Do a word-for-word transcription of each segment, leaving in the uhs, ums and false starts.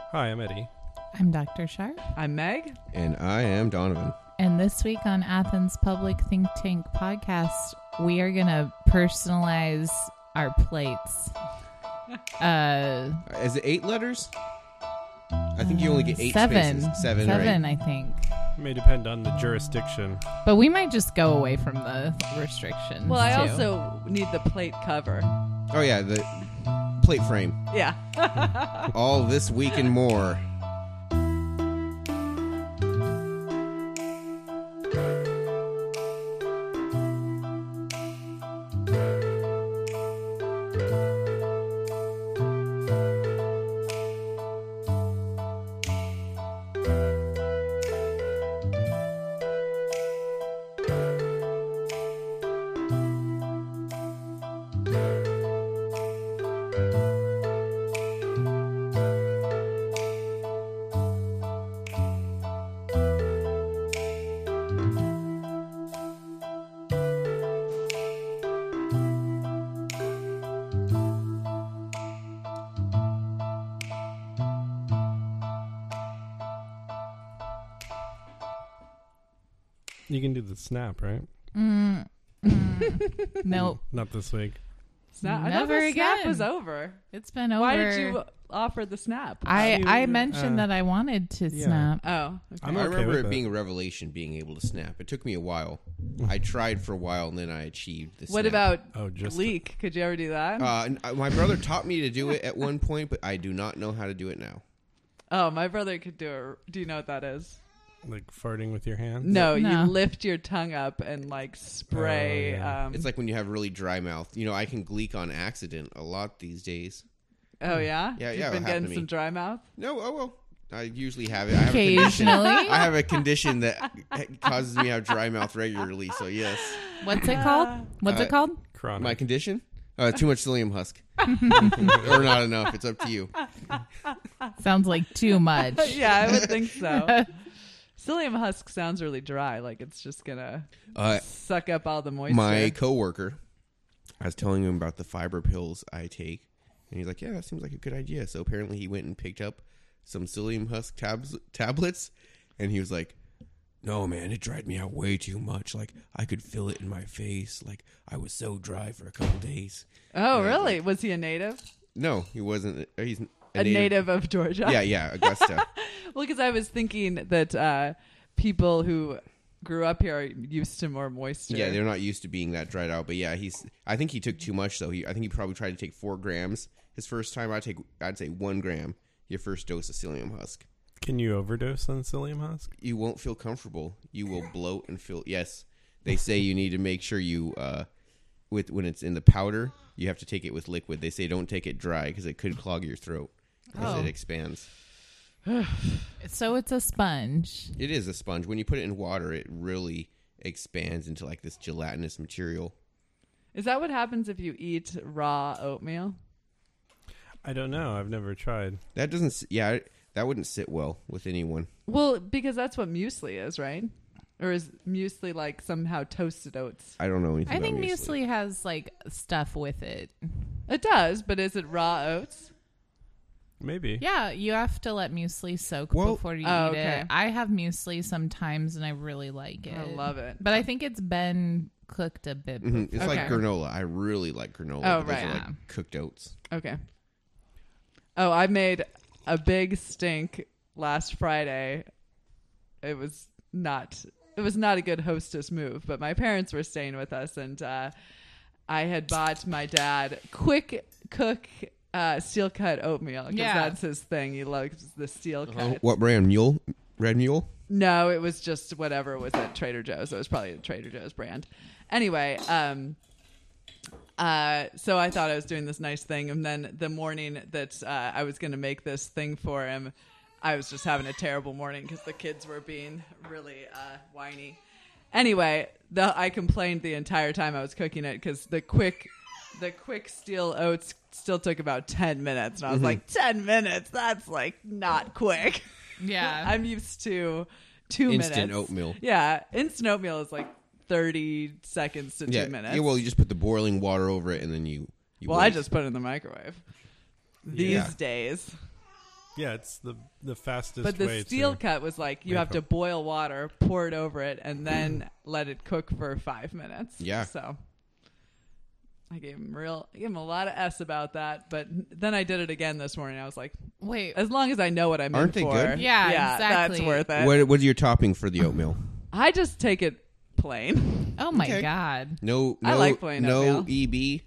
Hi, I'm Eddie. I'm Doctor Sharp. I'm Meg. And I am Donovan. And this week on Athens Public Think Tank Podcast, we are going to personalize our plates. Uh, Is it eight letters? I think you only get eight seven. spaces. Seven. Seven, right? I think. It may depend on the jurisdiction. But we might just go away from the restrictions. Well, I too. also need the plate cover. Oh, yeah, the plate frame. Yeah. All this week and more. You can do the snap, right? Mm, mm, nope. Not this week. Snap. I Never thought the snap again. was over. It's been over. Why did you offer the snap? I, You- I mentioned uh, that I wanted to yeah. snap. Oh, okay. I'm I okay remember with it it. being a revelation being able to snap. It took me a while. I tried for a while and then I achieved the What snap. about Oh, just leak? Could you ever do that? Uh, n- uh, my brother taught me to do it at one point, but I do not know how to do it now. oh, my brother could do it. Do you know what that is? like farting with your hands? No, No. you lift your tongue up and like spray. Oh, yeah. um, It's like when you have really dry mouth. You know, I can gleek on accident a lot these days. oh yeah, Yeah, You've yeah, it been happened getting to me. some dry mouth. No, oh well. I usually have it. I have a condition. Occasionally. I have a condition that causes me to have dry mouth regularly, so yes. What's it called? What's Uh, it called? Chronic. My condition? Uh, too much psyllium husk. Or not enough. It's up to you. Sounds like too much. Yeah, I would think so. Psyllium husk sounds really dry. Like it's just gonna Uh, suck up all the moisture. my coworker, I was telling him about the fiber pills I take, and he's like, yeah, that seems like a good idea. So apparently he went and picked up some psyllium husk tabs- tablets, and he was like, no, man, it dried me out way too much. Like, I could feel it in my face. Like, I was so dry for a couple days. oh, Yeah, really? like- Was he a native? No, he wasn't. uh, He's A native of Georgia? Yeah, yeah, Augusta. Well, because I was thinking that uh, people who grew up here are used to more moisture. Yeah, they're not used to being that dried out. But yeah, he's. I think he took too much though. He, I think he probably tried to take four grams his first time. I take. I'd say one gram your first dose of psyllium husk. Can you overdose on psyllium husk? You won't feel comfortable. You will bloat and feel. Yes, they say you need to make sure you. Uh, with when it's in the powder, you have to take it with liquid. They say don't take it dry because it could clog your throat as Oh. it expands. So it's a sponge. It is a sponge. When you put it in water, it really expands into like this gelatinous material. Is that what happens if you eat raw oatmeal? I don't know. I've never tried. That doesn't. s- Yeah, that wouldn't sit well with anyone. Well, because that's what muesli is, right? Or is muesli like somehow toasted oats? I don't know anything. I about think muesli. muesli has like stuff with it. It does, but is it raw oats? Maybe. Yeah, you have to let muesli soak Well- before you Oh, eat okay. it. I have muesli sometimes and I really like it. I love it. But I think it's been cooked a bit. Mhm. before. It's like Okay. granola. I really like granola. Oh, but those right. are Yeah. like cooked oats. Okay. Oh, I made a big stink last Friday. It was not it was not a good hostess move, but my parents were staying with us and uh, I had bought my dad quick cook uh, steel cut oatmeal because Yeah. that's his thing. He loves the steel cut. Oh, what brand? Mule? Red Mule? No, it was just whatever was at Trader Joe's. It was probably a Trader Joe's brand. Anyway, um, uh, so I thought I was doing this nice thing, and then the morning that uh, I was going to make this thing for him, I was just having a terrible morning because the kids were being really uh, whiny. Anyway, the, I complained the entire time I was cooking it because the quick, the quick steel oats still took about ten minutes, and I was Mhm. like, ten minutes? That's like not quick. Yeah. I'm used to two Instant minutes. oatmeal. Yeah, instant oatmeal is like thirty seconds to Yeah. two minutes. Yeah, well, you just put the boiling water over it and then you. you well, I wait. just put it in the microwave. These Yeah. days. Yeah, it's the the fastest But the way steel to... cut was like you make have to a- boil water, pour it over it, and then let it cook for five minutes. Yeah. So I gave him real, I gave him a lot of S about that. But then I did it again this morning. I was like, Wait. as long as I know what I'm Aren't in they for, good? Yeah, yeah, exactly. that's worth it. What What's your topping for the oatmeal? I just take it plain. Oh my Okay. God. No, no, I like plain no oatmeal. E B,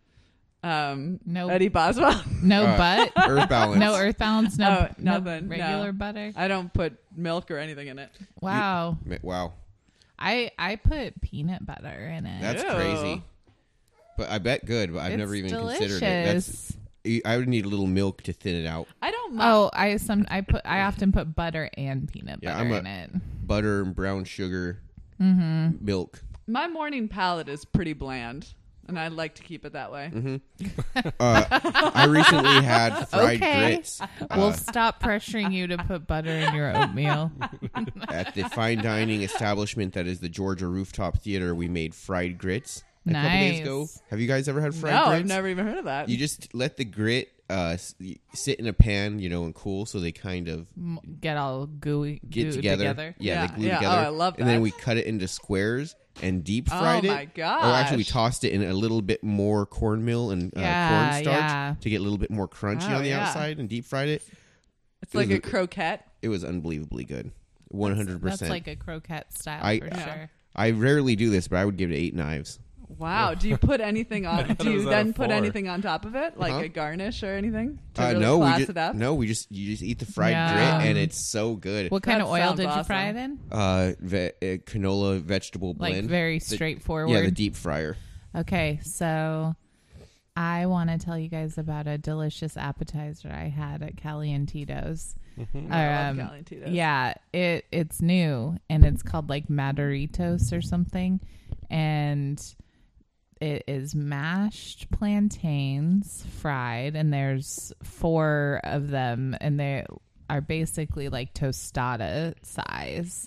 Um, No. Eddie Boswell. No Uh, butt. Earth Balance. No earth balance. No, Oh, no nothing, regular no. butter. I don't put milk or anything in it. Wow. Wow, I I put peanut butter in it. that's Ew. crazy. But I bet good. But I've It's never even delicious. considered it. That's I would need a little milk to thin it out. I don't. mi- Oh, I some I put I often put butter and peanut Yeah, butter I'm a- in it. Butter and brown sugar, Mm-hmm. milk. My morning palate is pretty bland, and I like to keep it that way. Mm-hmm. uh, I recently had fried Okay. grits We'll uh, stop pressuring you to put butter in your oatmeal. at the fine dining establishment that is the Georgia Rooftop Theater. We made fried grits a couple Nice. days ago. Have you guys ever had fried no, grits? I've never even heard of that. You just let the grit uh, s- sit in a pan, you know, and cool, so they kind of M- Get all gooey get goo together. together. Yeah, Yeah, they glue yeah. together. Oh, I love And then that. we cut it into squares and deep Oh fried it. my Or actually, we gosh. tossed it in a little bit more cornmeal and uh, Yeah, cornstarch yeah. to get a little bit more crunchy Oh, on the yeah. outside and deep fried it. It's like it a was a- croquette. It was unbelievably good. one hundred percent. That's like a croquette style I- for Yeah. sure. I rarely do this, but I would give it eight knives. Wow. Do you put anything on? thought Do it you was out then of put four. anything on top of it, like Huh? a garnish or anything, to Uh, really no, we class just it up? no, we just you just eat the fried Yeah. grit, and it's so good. What kind That of oil sounds did you awesome. fry it in? Uh, ve- uh, canola vegetable Like blend. very The- straightforward. Yeah, the deep fryer. Okay, so I want to tell you guys about a delicious appetizer I had at Cali and Tito's. Mhm. I Um, love Calientitos. Yeah, it it's new and it's called like Maduritos or something, and it is mashed plantains fried, and there's four of them, and they are basically like tostada size,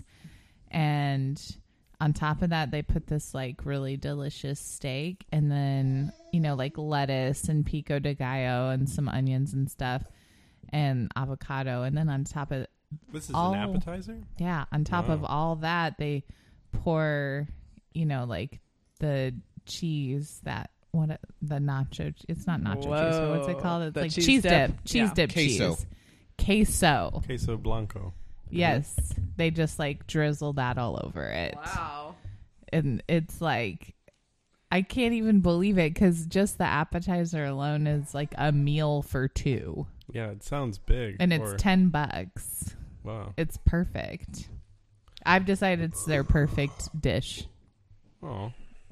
and on top of that they put this like really delicious steak, and then you know like lettuce and pico de gallo and some onions and stuff and avocado, and then on top of This is all- an appetizer? yeah on top of Wow. all that they pour you know like the cheese that what the nacho it's not nacho cheese but what's it Whoa. called it's The like cheese cheese, dip? dip, cheese Yeah. dip Queso. cheese queso Queso Blanco. yes they just like drizzle that all over it Wow. and it's like I can't even believe it because just the appetizer alone is like a meal for two, Yeah, it sounds big. and it's for- ten bucks. Wow. It's perfect. I've decided it's their perfect dish. Oh.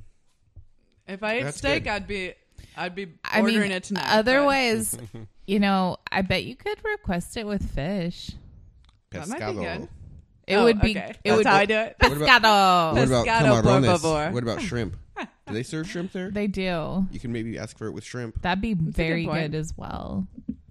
If I ate That's steak, good. I'd be, I'd be I ordering mean, it tonight. otherwise, Mm-hmm. you know, I bet you could request it with fish. That might be Pescado. good. It Oh, would be. okay. It That's would. how I do it. What about- Pescado. What about Pescado, por camarones? favor. What about shrimp? Do they serve shrimp there? They do. You can maybe ask for it with shrimp. That'd be a good very point. good as well.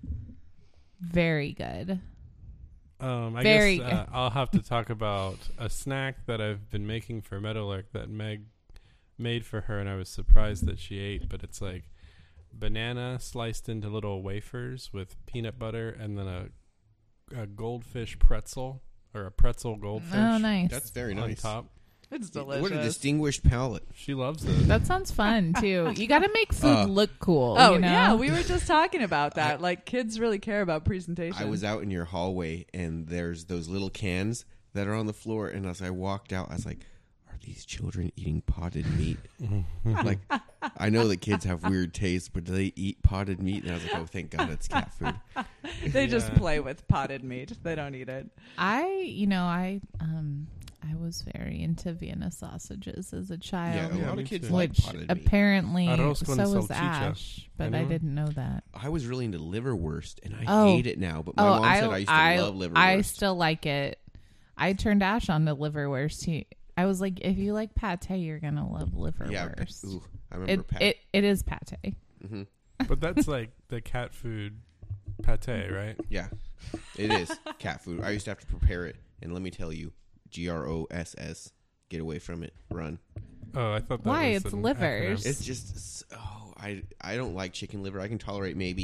Very good. Um, I Very guess uh, I'll have to talk about a snack that I've been making for Meadowlark that Meg made for her, and I was surprised that she ate. But it's like banana sliced into little wafers with peanut butter, and then a, a goldfish pretzel or a pretzel goldfish Oh, nice. That's very on nice. top. It's delicious. What a distinguished palate. She loves it. That sounds fun too. You got to make food Uh, look cool. Oh you know? yeah, we were just talking about that. Like kids really care about presentation. I was out in your hallway, and there's those little cans that are on the floor. And as I walked out, I was like, "Are these children eating potted meat?" Like, I know that kids have weird tastes, but do they eat potted meat? And I was like, "Oh, thank God, it's cat food." They just Yeah. play with potted meat. They don't eat it. I, you know, I, um, I was very into Vienna sausages as a Yeah, child. a Yeah, lot me of kids too. like Which potted meat. apparently Arroz con so was salchicha. Ash, but I Anyone? didn't know that. I was really into liverwurst, and I Oh. hate it now. But my oh, mom I, said I used to I, love liverwurst. I still like it. I turned Ash on to liverwurst. He, I was like, if you like pate, you're gonna love liverwurst. yeah, pa- ooh, I remember it, Pat. it it is pate. hmm But that's like the cat food pate, right? Yeah, it is cat food. I used to have to prepare it, and let me tell you, G R O S S, get away from it, run. Oh, I thought that Why? was It's an livers. acronym. It's just, oh, I I don't like chicken liver. I can tolerate maybe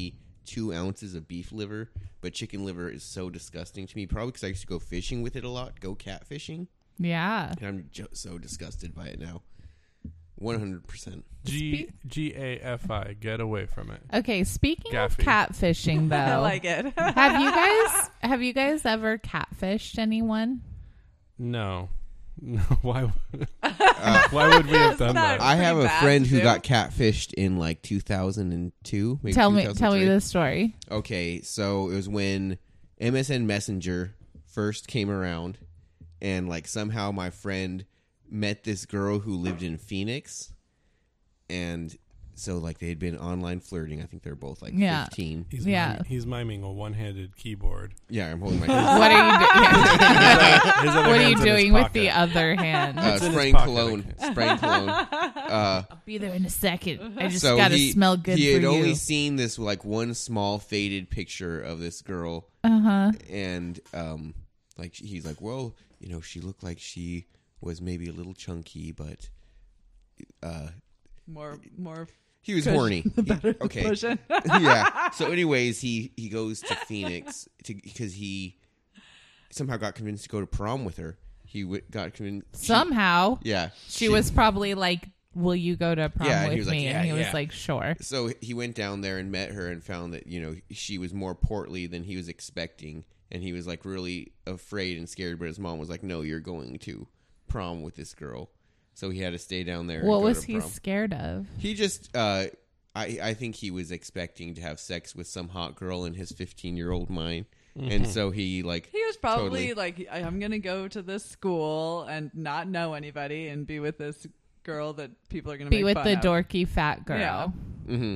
two ounces of beef liver, but chicken liver is so disgusting to me. Probably because I used to go fishing with it a lot, go catfishing, Yeah. and I'm jo- so disgusted by it now. One hundred percent. G G A F I. Get away from it. Okay, speaking Gaffy. of catfishing though. I like it. have you guys have you guys ever catfished anyone? No. No. Why? would- Why would we have done not- that? I have a bad friend who too. got catfished in like two thousand two. Maybe Tell me tell me two thousand three. the story. Okay, so it was when M S N Messenger first came around, and like somehow my friend met this girl who lived in Phoenix, and so like they had been online flirting. I think they're both like Yeah. fifteen. He's Yeah. miming, he's miming a one-handed keyboard. Yeah, I'm holding my What are you doing? His other What are you hand's in his doing with pocket. the other hand? uh, It's in his spraying pocket, cologne. okay. Spraying cologne. Uh, I'll be there in a second. I just so gotta he, smell good he for had only you. seen this like one small faded picture of this girl, Uh huh. and um, like he's like, well, you know, she looked like she was maybe a little chunky, but uh, more, more. he was Push. horny. The He- better the okay, pushing. yeah. So, anyways, he he goes to Phoenix to because he somehow got convinced to go to prom with her. He w- got convinced. she- Somehow, yeah, she was probably like, "Will you go to prom Yeah, and with he was like, me?" "Yeah, and he was yeah." like, "Sure." So he went down there and met her and found that, you know, she was more portly than he was expecting. And he was like really afraid and scared. But his mom was like, no, you're going to prom with this girl. So he had to stay down there. What and go was to he prom. scared of? He just, uh, I, I think he was expecting to have sex with some hot girl in his fifteen year old mind. And so he like, He was probably Totally. like, I- I'm going to go to this school and not know anybody and be with this girl that people are going to Be make with fun the of. dorky fat girl. Yeah. hmm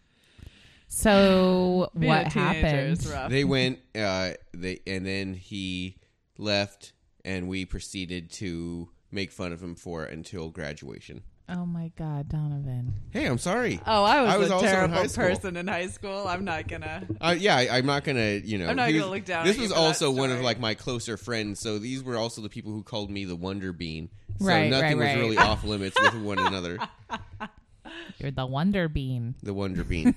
So Being a what teenager happened? is rough. they went, uh, they, and then he left and we proceeded to make fun of him for it until graduation. Oh my God, Donovan! Hey, I'm sorry. Oh, I was, I was a also in terrible high school. person in high school. I'm not gonna. Uh, yeah, I, I'm not gonna, you know. I'm not he gonna was- look down This at was you for that also one of story. like my closer friends, so these were also the people who called me the Wonder Bean. So Right, nothing right, was right. really off limits with one another. You're the Wonder Bean. The Wonder Bean.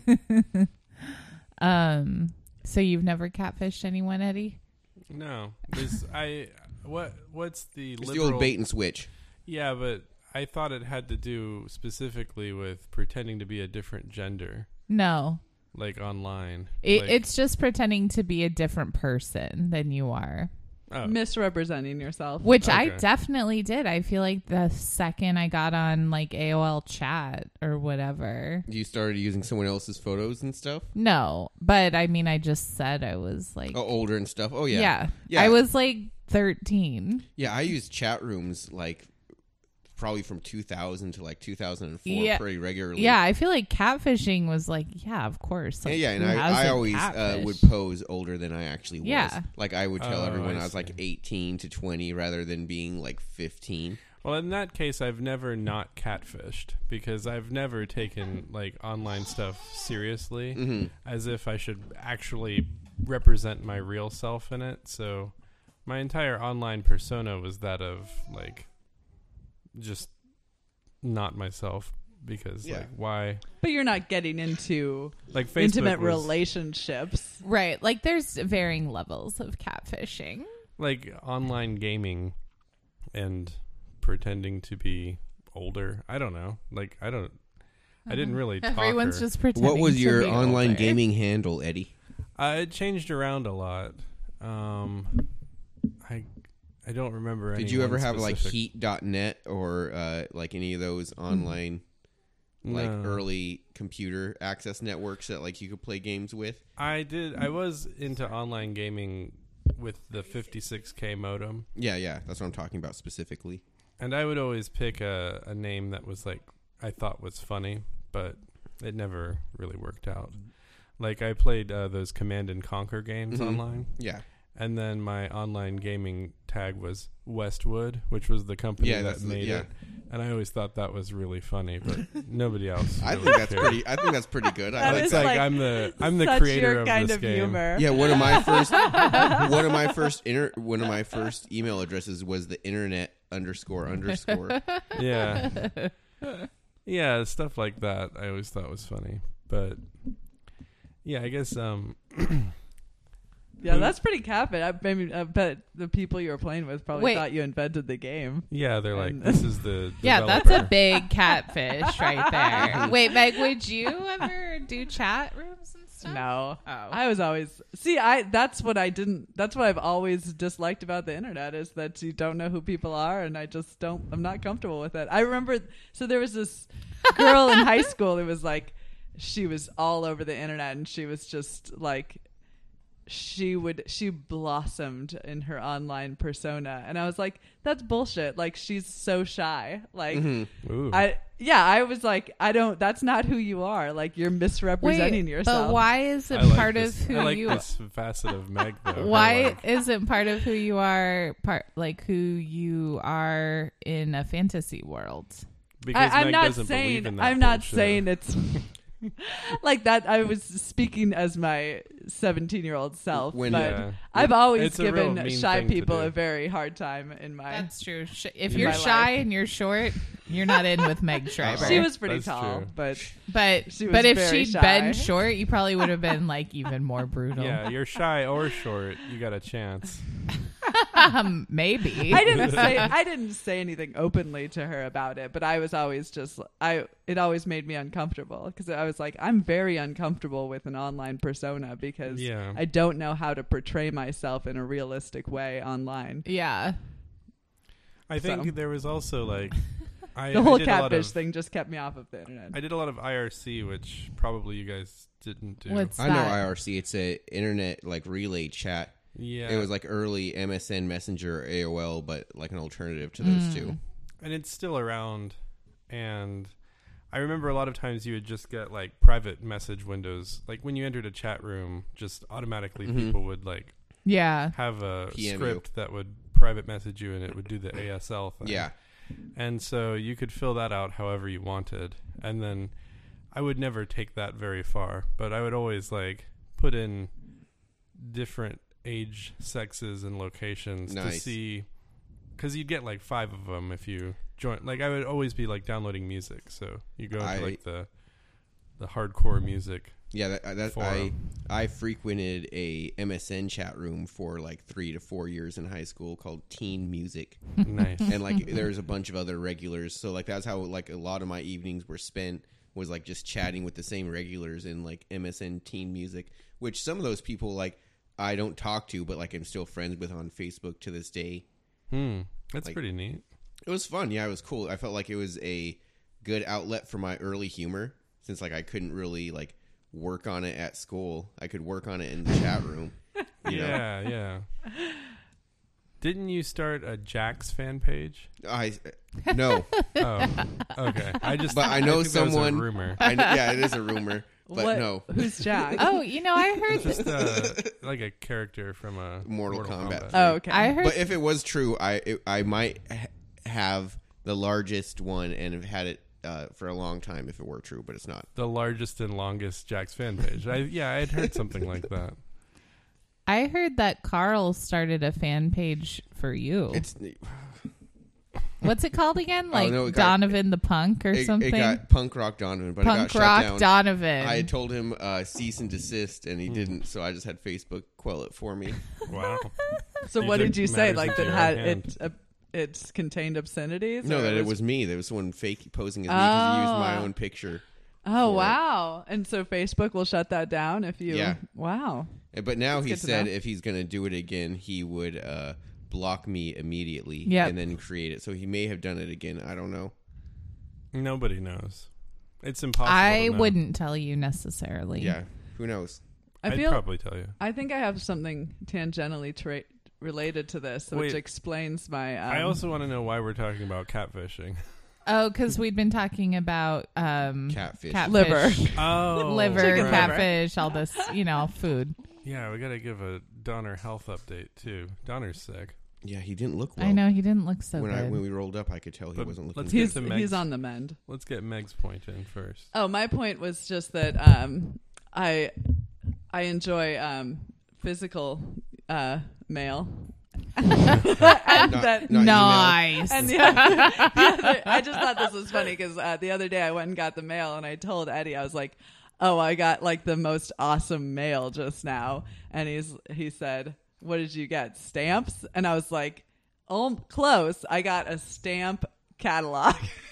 Um. So you've never catfished anyone, Eddie? No. There's, I. What? What's the It's the liberal? old bait and switch. Yeah, but I thought it had to do specifically with pretending to be a different gender, No. like online. It, Like- it's just pretending to be a different person than you are. oh, Misrepresenting yourself. Which I Okay. definitely did. I feel like the second I got on like A O L chat or whatever. You started using someone else's photos and stuff. No, but I mean, I just said I was like, Oh, older and stuff. Oh yeah. yeah. Yeah. I was like thirteen. Yeah, I used chat rooms like probably from two thousand to like two thousand four Yeah. pretty regularly. Yeah, I feel like catfishing was like, yeah, of course. Yeah, Like, yeah, and who I, I hasn't always uh, catfished? would pose older than I actually was. Yeah. Like I would tell Oh, everyone I I was like see. eighteen to twenty rather than being like fifteen. Well, in that case, I've never not catfished because I've never taken like online stuff seriously, Mm-hmm. as if I should actually represent my real self in it. So, my entire online persona was that of like just not myself because Yeah. like why But you're not getting into like Facebook intimate was, relationships. Right. Like there's varying levels of catfishing. like online gaming and pretending to be older. I don't know. Like I don't. I didn't really. Talk Everyone's or- just pretending. What was to your be online older. gaming handle, Eddie? Uh, it changed around a lot. Um, I I don't remember. Did any you ever one have like specific- heat dot net or uh, like any of those online like No. early computer access networks that like you could play games with? I did. I was into online gaming with the fifty-six K modem, Yeah, yeah, that's what I'm talking about specifically. and I would always pick a, a name that was like I thought was funny, but it never really worked out. Like I played uh, those Command and Conquer games Mhm. online. Yeah, And then my online gaming tag was Westwood, which was the company Yeah, that that's the- made yeah. it. And I always thought that was really funny, but nobody else. I really think that's cared. pretty. I think that's pretty good. I That like It's is that. like, like I'm the I'm the Such creator your of kind this of game. humor. Yeah, one of my first one of my first inter, one of my first email addresses was the internet underscore underscore. Yeah, yeah, stuff like that. I always thought was funny, but Yeah, I guess. Um, Yeah, Who- that's pretty capping. I, maybe, I bet the people you were playing with probably Wait. thought you invented the game. yeah, they're like, And- this is the. Yeah, that's developer. a big catfish right there. Wait, Meg, would you ever do chat rooms and stuff? No. Oh. I was always see. I that's what I didn't. That's what I've always disliked about the internet is that you don't know who people are, and I just don't. I'm not comfortable with it. I remember. So there was this girl in high school who was like, she was all over the internet, and she was just like, she would she blossomed in her online persona, and I was like, that's bullshit. Like she's so shy. Like Mm-hmm. Ooh. I yeah. I was like, I don't. That's not who you are. Like you're misrepresenting Wait, yourself. but why is it I like part this, of who I like you this facet of Meg, though. her, Why like- isn't part of who you are part like who you are in a fantasy world? Because I, I'm Meg not doesn't believe saying in that I'm not bullshit. saying it's like that. I was speaking as my seventeen year old self, When- but Yeah. I've always It's a real given mean shy thing to people do. a very hard time in my. That's true. Sh- If In you're my shy life. and you're short, you're not in with Meg Schreiber. She was pretty That's tall, true. but but she was but if very she'd shy. been short, you probably would have been like even more brutal. Yeah, you're shy or short. You got a chance. um, maybe. I didn't say I didn't say anything openly to her about it. But I was always just I. It always made me uncomfortable because I was like, I'm very uncomfortable with an online persona because Yeah. I don't know how to portray myself in a realistic way online. Yeah. I think So. there was also like I, The whole I did a lot catfish of, thing just kept me off of the internet. I did a lot of I R C, which probably you guys didn't do. What's I know that? I R C. It's a internet like relay chat. yeah, It was like early M S N Messenger, A O L, but like an alternative to those Mm. two. and it's still around. And I remember a lot of times you would just get like private message windows, like when you entered a chat room, just automatically Mhm. people would like Yeah. have a P M you. script that would private message you, and it would do the A S L thing. Yeah. And so you could fill that out however you wanted. And then I would never take that very far, but I would always like put in different age, sexes, and locations to Nice. see, because you'd get like five of them if you join. Like I would always be like downloading music, so you go into I- like the the hardcore music. Yeah, that, that I Forum. I frequented a M S N chat room for like three to four years in high school called Teen Music, Nice. and like there's a bunch of other regulars. So like that's how like a lot of my evenings were spent was like just chatting with the same regulars in like M S N Teen Music, which some of those people like I don't talk to, but like I'm still friends with on Facebook to this day. Hmm. That's Like- pretty neat. It was fun. Yeah, it was cool. I felt like it was a good outlet for my early humor since like I couldn't really like work on it at school. I could work on it in the chat room. You know? Yeah, yeah. Didn't you start a Jax fan page? I no, Oh, okay. I just, But I know think that was a someone- rumor. I kn- yeah, it is a rumor, but What- no. Who's Jack? Oh, you know, I heard Just uh, like a character from a Mortal Kombat. Oh, okay. I heard But if it was true, I it, I might ha- have the largest one and have had it uh, for a long time if it were true, but it's not. The largest and longest Jax fan page. I, yeah, I had heard something like that. I heard that Carl started a fan page for you. It's What's it called again? Like no, it got- Donovan the Punk or it, something? it got Punk Rock Donovan, but Punk it got Rock shut down. Donovan. I told him uh, cease and desist, and he didn't. So I just had Facebook quell it for me. Wow. So You what took did you say? matters Like into that your had own it? hand. Uh, it's contained obscenities. No, or that it was me. There was someone fake posing as me because he used my Oh. own picture. Oh for it. wow! And so Facebook will shut that down if you. Yeah. Wow. Uh, But now That's he good to said know. if he's going to do it again, he would uh, block me immediately Yep. and then create it. So he may have done it again. I don't know. Nobody knows. It's impossible. I to know. wouldn't tell you necessarily. Yeah, who knows? I I'd feel. probably tell you. I think I have something tangentially tra- related to this, which Wait. explains my. Um, I also want to know why we're talking about catfishing. Oh, because we'd been talking about um, Catfish. catfish, Liver. Oh, liver, Chicken liver. catfish, all this, you know, food. Yeah, we got to give a Donner health update too. Donner's sick. Yeah, he didn't look well. I know he didn't look so when good. I when we rolled up, I could tell he But wasn't looking. let's good. get he's to Meg's. he's on the mend. Let's get Meg's point in first. Oh, my point was just that um, I I enjoy um, physical uh, mail. and Not- that, not email. nice. and the other, the other, I just thought this was funny because uh, the other day I went and got the mail and I told Eddie, I was like, oh, I got like the most awesome mail just now. And he's he said, what did you get? Stamps? And I was like, oh, close. I got a stamp catalog.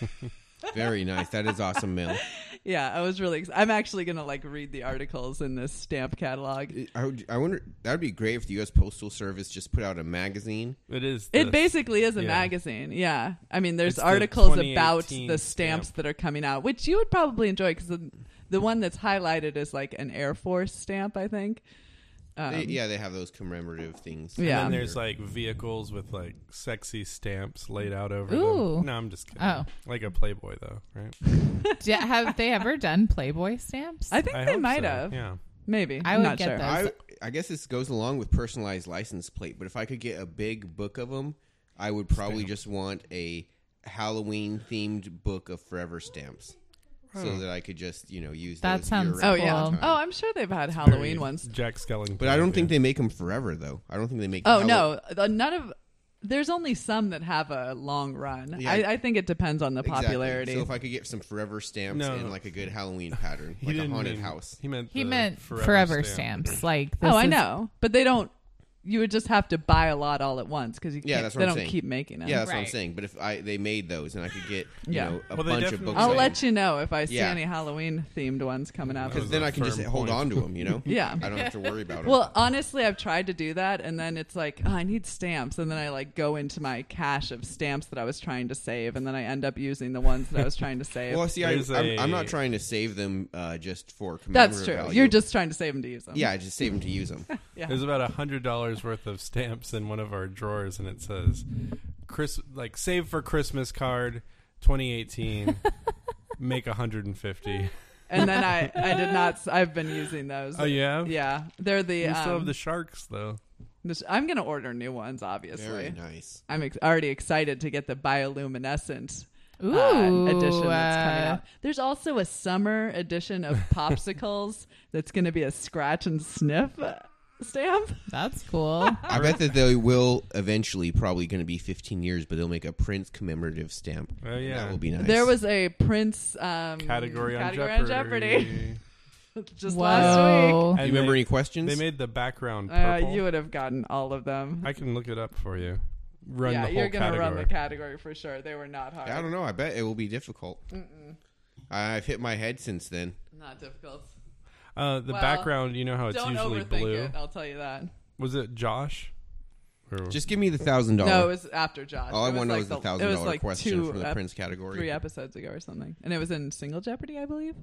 Very nice. That is awesome mail. Yeah, I was really. Ex- I'm actually gonna like read the articles in this stamp catalog. I, would, I wonder that would be great if the U S Postal Service just put out a magazine. It is. It the- basically is a yeah. magazine. Yeah, I mean, there's It's the articles about twenty eighteen the stamps stamp. that are coming out, which you would probably enjoy because the the one that's highlighted is like an Air Force stamp, I think. Um, They, yeah, they have those commemorative things. Yeah. And then there's like vehicles with like sexy stamps laid out over Ooh. them. No, I'm just kidding. Oh. Like a Playboy though, right? Do, have they ever done Playboy stamps? I think I they hope might so, have. Yeah. Maybe. I I'm would not get sure. those. I, I guess this goes along with personalized license plate, but if I could get a big book of them, I would probably Stamp. just want a Halloween themed book of forever stamps. So Oh. that I could just, you know, use That those sounds year-round Oh yeah. all the Cool. time. Oh, I'm sure they've had It's Halloween very ones. Jack Skellington. But I don't idea. think they make them forever, though. I don't think they make. Oh Hallow- no, uh, none of. There's only some that have a long run. Yeah. I, I think it depends on the Exactly. popularity. So if I could get some forever stamps No. and like a good Halloween pattern, He like a didn't haunted mean- house. He meant he the meant forever, forever, stamp. stamps. Like this oh, I is- know, but they don't. You would just have to buy a lot all at once because you Yeah, can't, that's they what I'm don't saying. keep making them. Yeah, that's what I'm Right. saying. But if I they made those and I could get you Yeah. know a Well, they bunch of definitely books, I'll Right. let you know if I see Yeah. any Halloween themed ones coming out. That because was then a I can just firm hold point. on to them. You know. Yeah. I don't have to worry about them. Well, honestly, I've tried to do that, and then it's like, oh, I need stamps, and then I like go into my cache of stamps that I was trying to save, and then I end up using the ones that I was trying to save. Well, see, I, There's I'm, a- I'm not trying to save them uh, just for That's commemorative true. value. You're just trying to save them to use them. yeah, I just save them to use them. yeah. There's about a hundred dollars worth of stamps in one of our drawers, and it says, "Chris, like save for Christmas card, twenty eighteen, make a hundred and fifty." And then I, I did not. I've been using those. Oh yeah, Yeah, they're the. You still Um, have the sharks though. this- I'm gonna order new ones. Obviously, Very nice. I'm ex- already excited to get the bioluminescent Ooh, uh, edition that's coming uh, out. There's also a summer edition of popsicles that's going to be a scratch and sniff uh, stamp. That's cool. I bet that they will eventually, probably going to be fifteen years, but they'll make a Prince commemorative stamp. Oh And yeah, that will be nice. There was a Prince um, category on category Jeopardy. on Jeopardy just last week. Whoa. Do you And remember they, any questions? They made the background Uh, purple. you would have gotten all of them. I can look it up for you. Run yeah, the whole you're gonna category. run the category for sure. They were not hard. I don't know. I bet it will be difficult. Mm-mm. I've hit my head since then. Not difficult. Uh, the Well, background, you know how it's Don't usually overthink blue. it. I'll tell you that. Was it Josh? Or Just give me the thousand No, it dollars. was after Josh. All I It was want to know like is the It thousand was dollar like question two, from the ep- Prince category. three episodes ago or something, and it was in Single Jeopardy, I believe,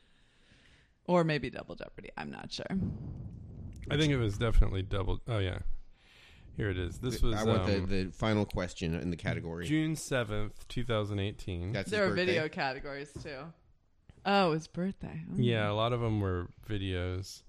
or maybe Double Jeopardy. I'm not sure. I think it was definitely double. Oh yeah, here it is. This was I want um, the, the final question in the category. June seventh, two thousand eighteen. That's his There are birthday. video categories too. Oh, his birthday. Oh. Yeah, a lot of them were videos.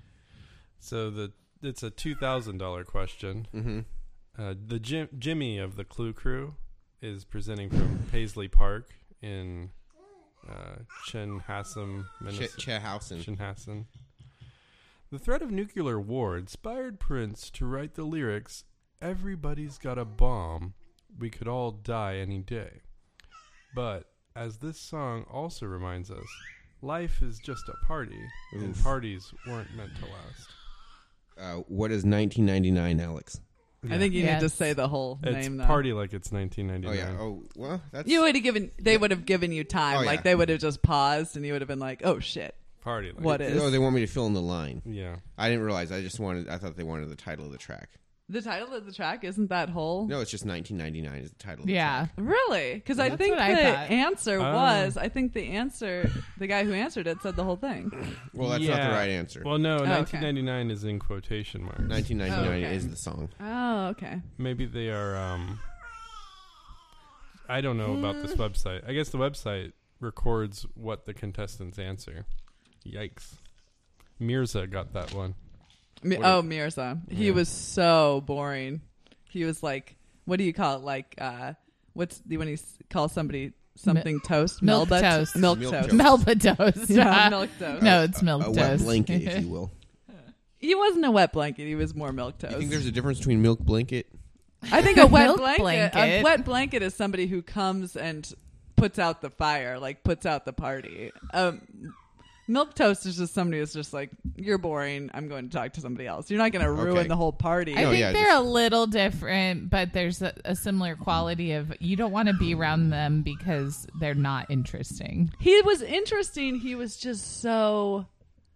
So the it's a two thousand dollar question. Mm-hmm. Uh, the Jim, Jimmy of the Clue Crew is presenting from Paisley Park in uh, Chenhassam, Minnesota. Ch- Chehausen. Chenhassen. The threat of nuclear war inspired Prince to write the lyrics, "Everybody's got a bomb, we could all die any day." But, as this song also reminds us, life is just a party, and Oof. parties weren't meant to last. Uh, what is nineteen ninety-nine, Alex? I think you need to Yes. say the whole It's name though. party like it's nineteen Oh ninety-nine. yeah. Oh well, that's You would have given. They would have given you time. Oh, Like yeah. they would have just paused, and you would have been like, "Oh shit, Party like what is?" Oh, they want me to fill in the line. Yeah. I didn't realize. I just wanted. I thought they wanted the title of the track. The title of the track isn't that whole? No, it's just nineteen ninety-nine is the title. Of the Yeah. track. Really? Because I That's think what I the thought. answer Oh. was. I think the answer. The guy who answered it said the whole thing. Well, that's not Yeah. the right answer. Well, no, Oh, okay. nineteen ninety-nine is in quotation marks. nineteen ninety-nine Oh, okay. is the song. Oh, okay. Maybe they are. Um, I don't know about this website. I guess the website records what the contestants answer. Yikes. Mirza got that one. Mi- What oh, Mirza. He Yeah. was so boring. He was like, what do you call it? Like, uh, what's the when he s- calls somebody something toast? milk Melba- toast. Milk, Milk toast. toast. Melba toast. Yeah, milk toast. No, it's milk a toast. wet blanket, if you will. He wasn't a wet blanket. He was more milk toast. You think there's a difference between milk blanket? I think a wet Milk blanket, A blanket. wet blanket is somebody who comes and puts out the fire, like puts out the party. Um, Milk toast is just somebody who's just like, you're boring. I'm going to talk to somebody else. You're not going to ruin Okay. the whole party. I No, think yeah, they're just- a little different, but there's a, a similar quality of you don't want to be around them because they're not interesting. He was interesting. He was just so.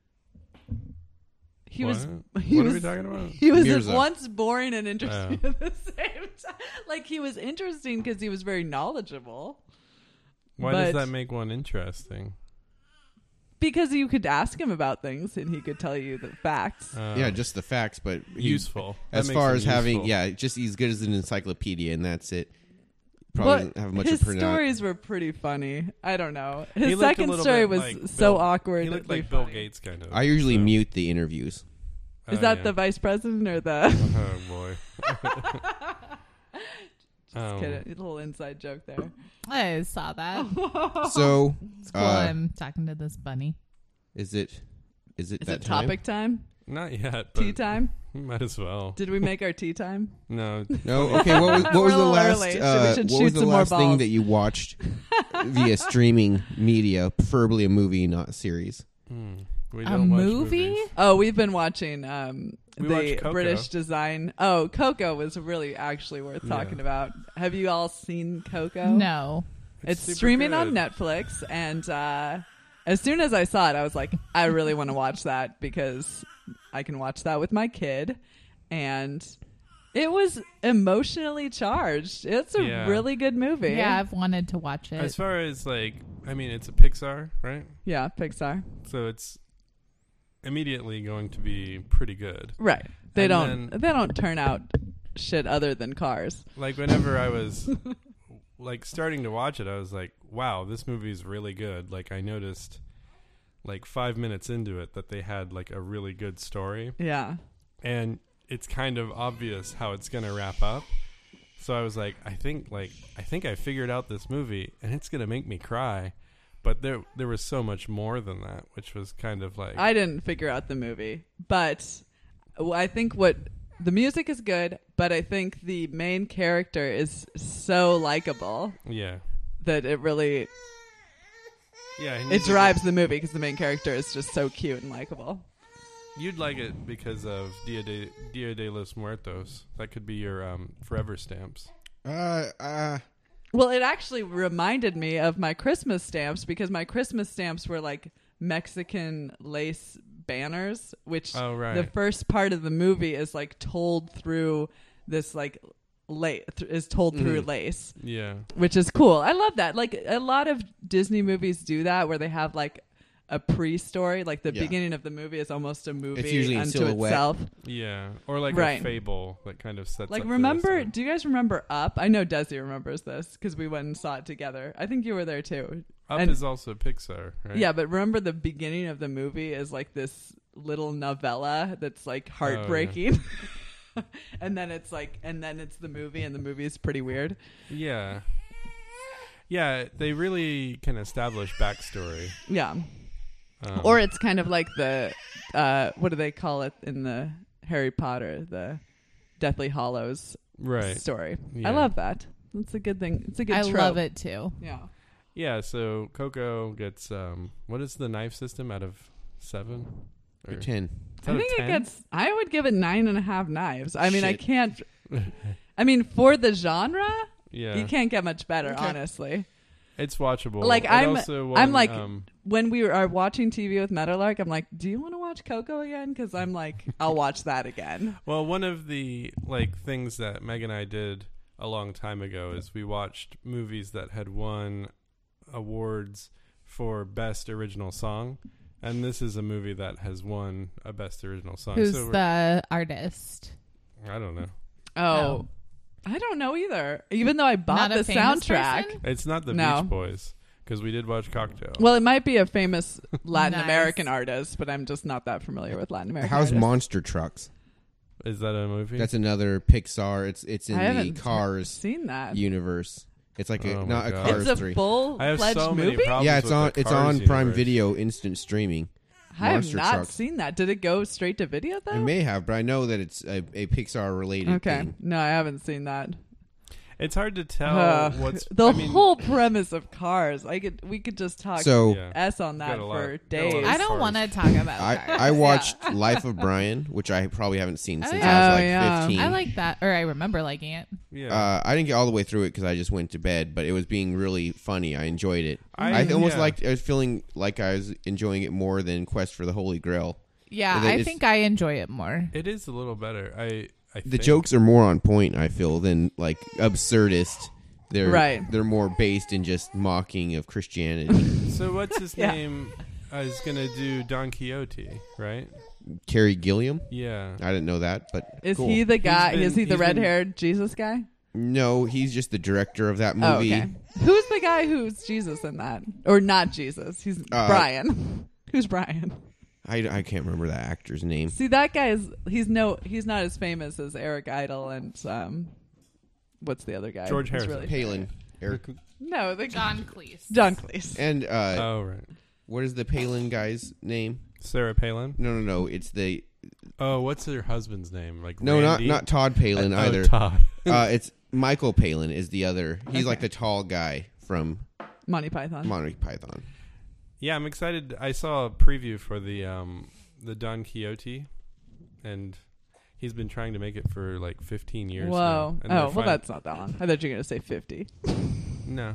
He was. What? He What was. are we talking about? He was Mirza. at once boring and interesting Oh. at the same time. Like he was interesting because he was very knowledgeable. Why But- does that make one interesting? Because you could ask him about things and he could tell you the facts. Uh, yeah, just the facts, but he- useful. That As makes far him as having, useful. yeah, just he's good as an encyclopedia, and that's it. Probably But doesn't have much his of a stories were pretty funny. I don't know. He His looked a second little story bit was like so Bill- awkward. He looked it'd be like Bill funny. Gates, kind of. I usually so- mute the interviews. Is Oh, that yeah. the vice president or the? Oh boy. Just Um, kidding. A little inside joke there. I saw that. So, It's cool. uh, I'm talking to this bunny. is it is it Is that it time? topic time? Not yet. Tea but time? Might as well. Did we make our tea time? No. No. Okay. What was what We're was a the little last early, so we uh, should what shoot was the some more last thing balls. that you watched via streaming media, preferably a movie, not a series? Hmm. We A don't watch movie? movies. Oh, we've been watching um, We the watched Coco. British design. Oh, Coco was really actually worth Yeah. talking about. Have you all seen Coco? No. It's, super streaming on good. Netflix, and uh, as soon as I saw it, I was like, I really want to watch that because I can watch that with my kid, and it was emotionally charged. It's a Yeah. really good movie. Yeah, I've wanted to watch it. As far as like, I mean, it's a Pixar, right? yeah, Pixar. So it's immediately going to be pretty good. Right. They And don't. then- they don't turn out shit other than cars. Like whenever I was like starting to watch it, I was like, wow, this movie's really good. Like I noticed like five minutes into it that they had like a really good story, Yeah. and it's kind of obvious how it's going to wrap up. So I was like, I think like I think I figured out this movie and it's going to make me cry. But there there was so much more than that, which was kind of like I didn't figure out the movie, but I think what the music is good, but I think the main character is so likable yeah. that it really Yeah, he it needs a drives the movie because the main character is just so cute and likable. good- You'd like it because of Dia de Dia de los Muertos. That could be your um, forever stamps. Uh, uh, Well, it actually reminded me of my Christmas stamps because my Christmas stamps were like Mexican lace banners, which Oh, right. the first part of the movie is like told through this like lace th- is told through Mhm. lace, Yeah. which is cool. I love that. Like a lot of Disney movies do that where they have like a pre-story, like the Yeah. beginning of the movie is almost a movie usually in unto silhouette. itself. Yeah. Or like Right. a fable that kind of sets Like up the remember, rest of it. do you guys remember Up? I know Desi remembers this because we went and saw it together. I think you were there too. Up and- is also Pixar, right? Yeah, but remember the beginning of the movie is like this little novella that's like Oh, heartbreaking. And then it's like, and then it's the movie, and the movie is pretty weird. Yeah. Yeah, they really can establish backstory. Yeah. Um, Or it's kind of like the, uh, what do they call it in the Harry Potter, the Deathly Hollows right. story. Yeah. I love that. That's a good thing. It's a good I trope. love it too. Yeah. Yeah, so Coco gets um what is the knife system out of seven? or Or- ten. It's I out of think it ten? gets, I would give it nine and a half knives. I mean, I Shit. can't, I mean, for the genre, Yeah. you can't get much better, Okay. honestly. It's watchable. Like, It I'm- also I'm won, like- um, When we are watching T V with Meadowlark, I'm like, do you want to watch Coco again? Because I'm like, I'll watch that again. well, one of the like things that Meg and I did a long time ago is we watched movies that had won awards for best original song, and this is a movie that has won a best original song. Who's so we're- the artist? I don't know. Oh, Oh. I don't know either. Even though I bought Not a the famous soundtrack. person? It's not the No. Beach Boys because we did watch Cocktail. Well, it might be a famous Latin Nice. American artist, but I'm just not that familiar with Latin American How's artists. Monster Trucks? Is that a movie? That's another Pixar. It's it's in I the haven't Cars seen that. universe. It's like a Oh my not a God. Cars It's a three. full I have fledged so many movie. problems. Yeah, it's with on the it's Cars on Prime universe. Video instant streaming. I have Monster not Trucks. seen that. Did it go straight to video though? I may have, but I know that it's a, a Pixar related okay, thing. no, I haven't seen that. It's hard to tell Uh, what's the I mean, whole premise of Cars. I could we could just talk So Yeah. S on that Got a lot- for got a lot days. of I don't Cars. want to talk about I, cars. I watched Life of Brian, which I probably haven't seen Oh, since yeah. I was Oh, like yeah. fifteen. I like that, or I remember liking it. yeah. Uh, I didn't get all the way through it because I just went to bed, but it was being really funny. I enjoyed it. I, I- almost yeah. liked. I was feeling like I was enjoying it more than Quest for the Holy Grail. Yeah, It- I it's- think I enjoy it more. It is a little better. I, I The think. jokes are more on point, I feel, than like absurdist. They're Right. They're more based in just mocking of Christianity. So what's his Yeah. name? Uh, is gonna do Don Quixote, right? Carrie Gilliam. Yeah. I didn't know that, but Is cool. he the guy? been- is he the he's been- red-haired Jesus guy? No, he's just the director of that Oh, movie. okay. Who's the guy who's Jesus in that? Or not Jesus? He's Uh, Brian. Who's Brian? I, I can't remember that actor's name. See, that guy is he's no he's not as famous as Eric Idle and um, what's the other guy? George He's Harrison. Palin. Eric. No, the John Cleese. John Cleese. And uh, Oh right. what is the Palin guy's name? Sarah Palin. No, no, no. It's the Oh, what's her husband's name? Like no, Randy? not not Todd Palin Uh, either. Oh, Todd. uh, it's Michael Palin is the other. He's Okay. like the tall guy from Monty Python. Monty Python. Yeah, I'm excited. I saw a preview for the um the Don Quixote, and he's been trying to make it for like fifteen years. Whoa. now, Oh, and they're well, fin- that's not that long. I thought you were going to say fifty. no.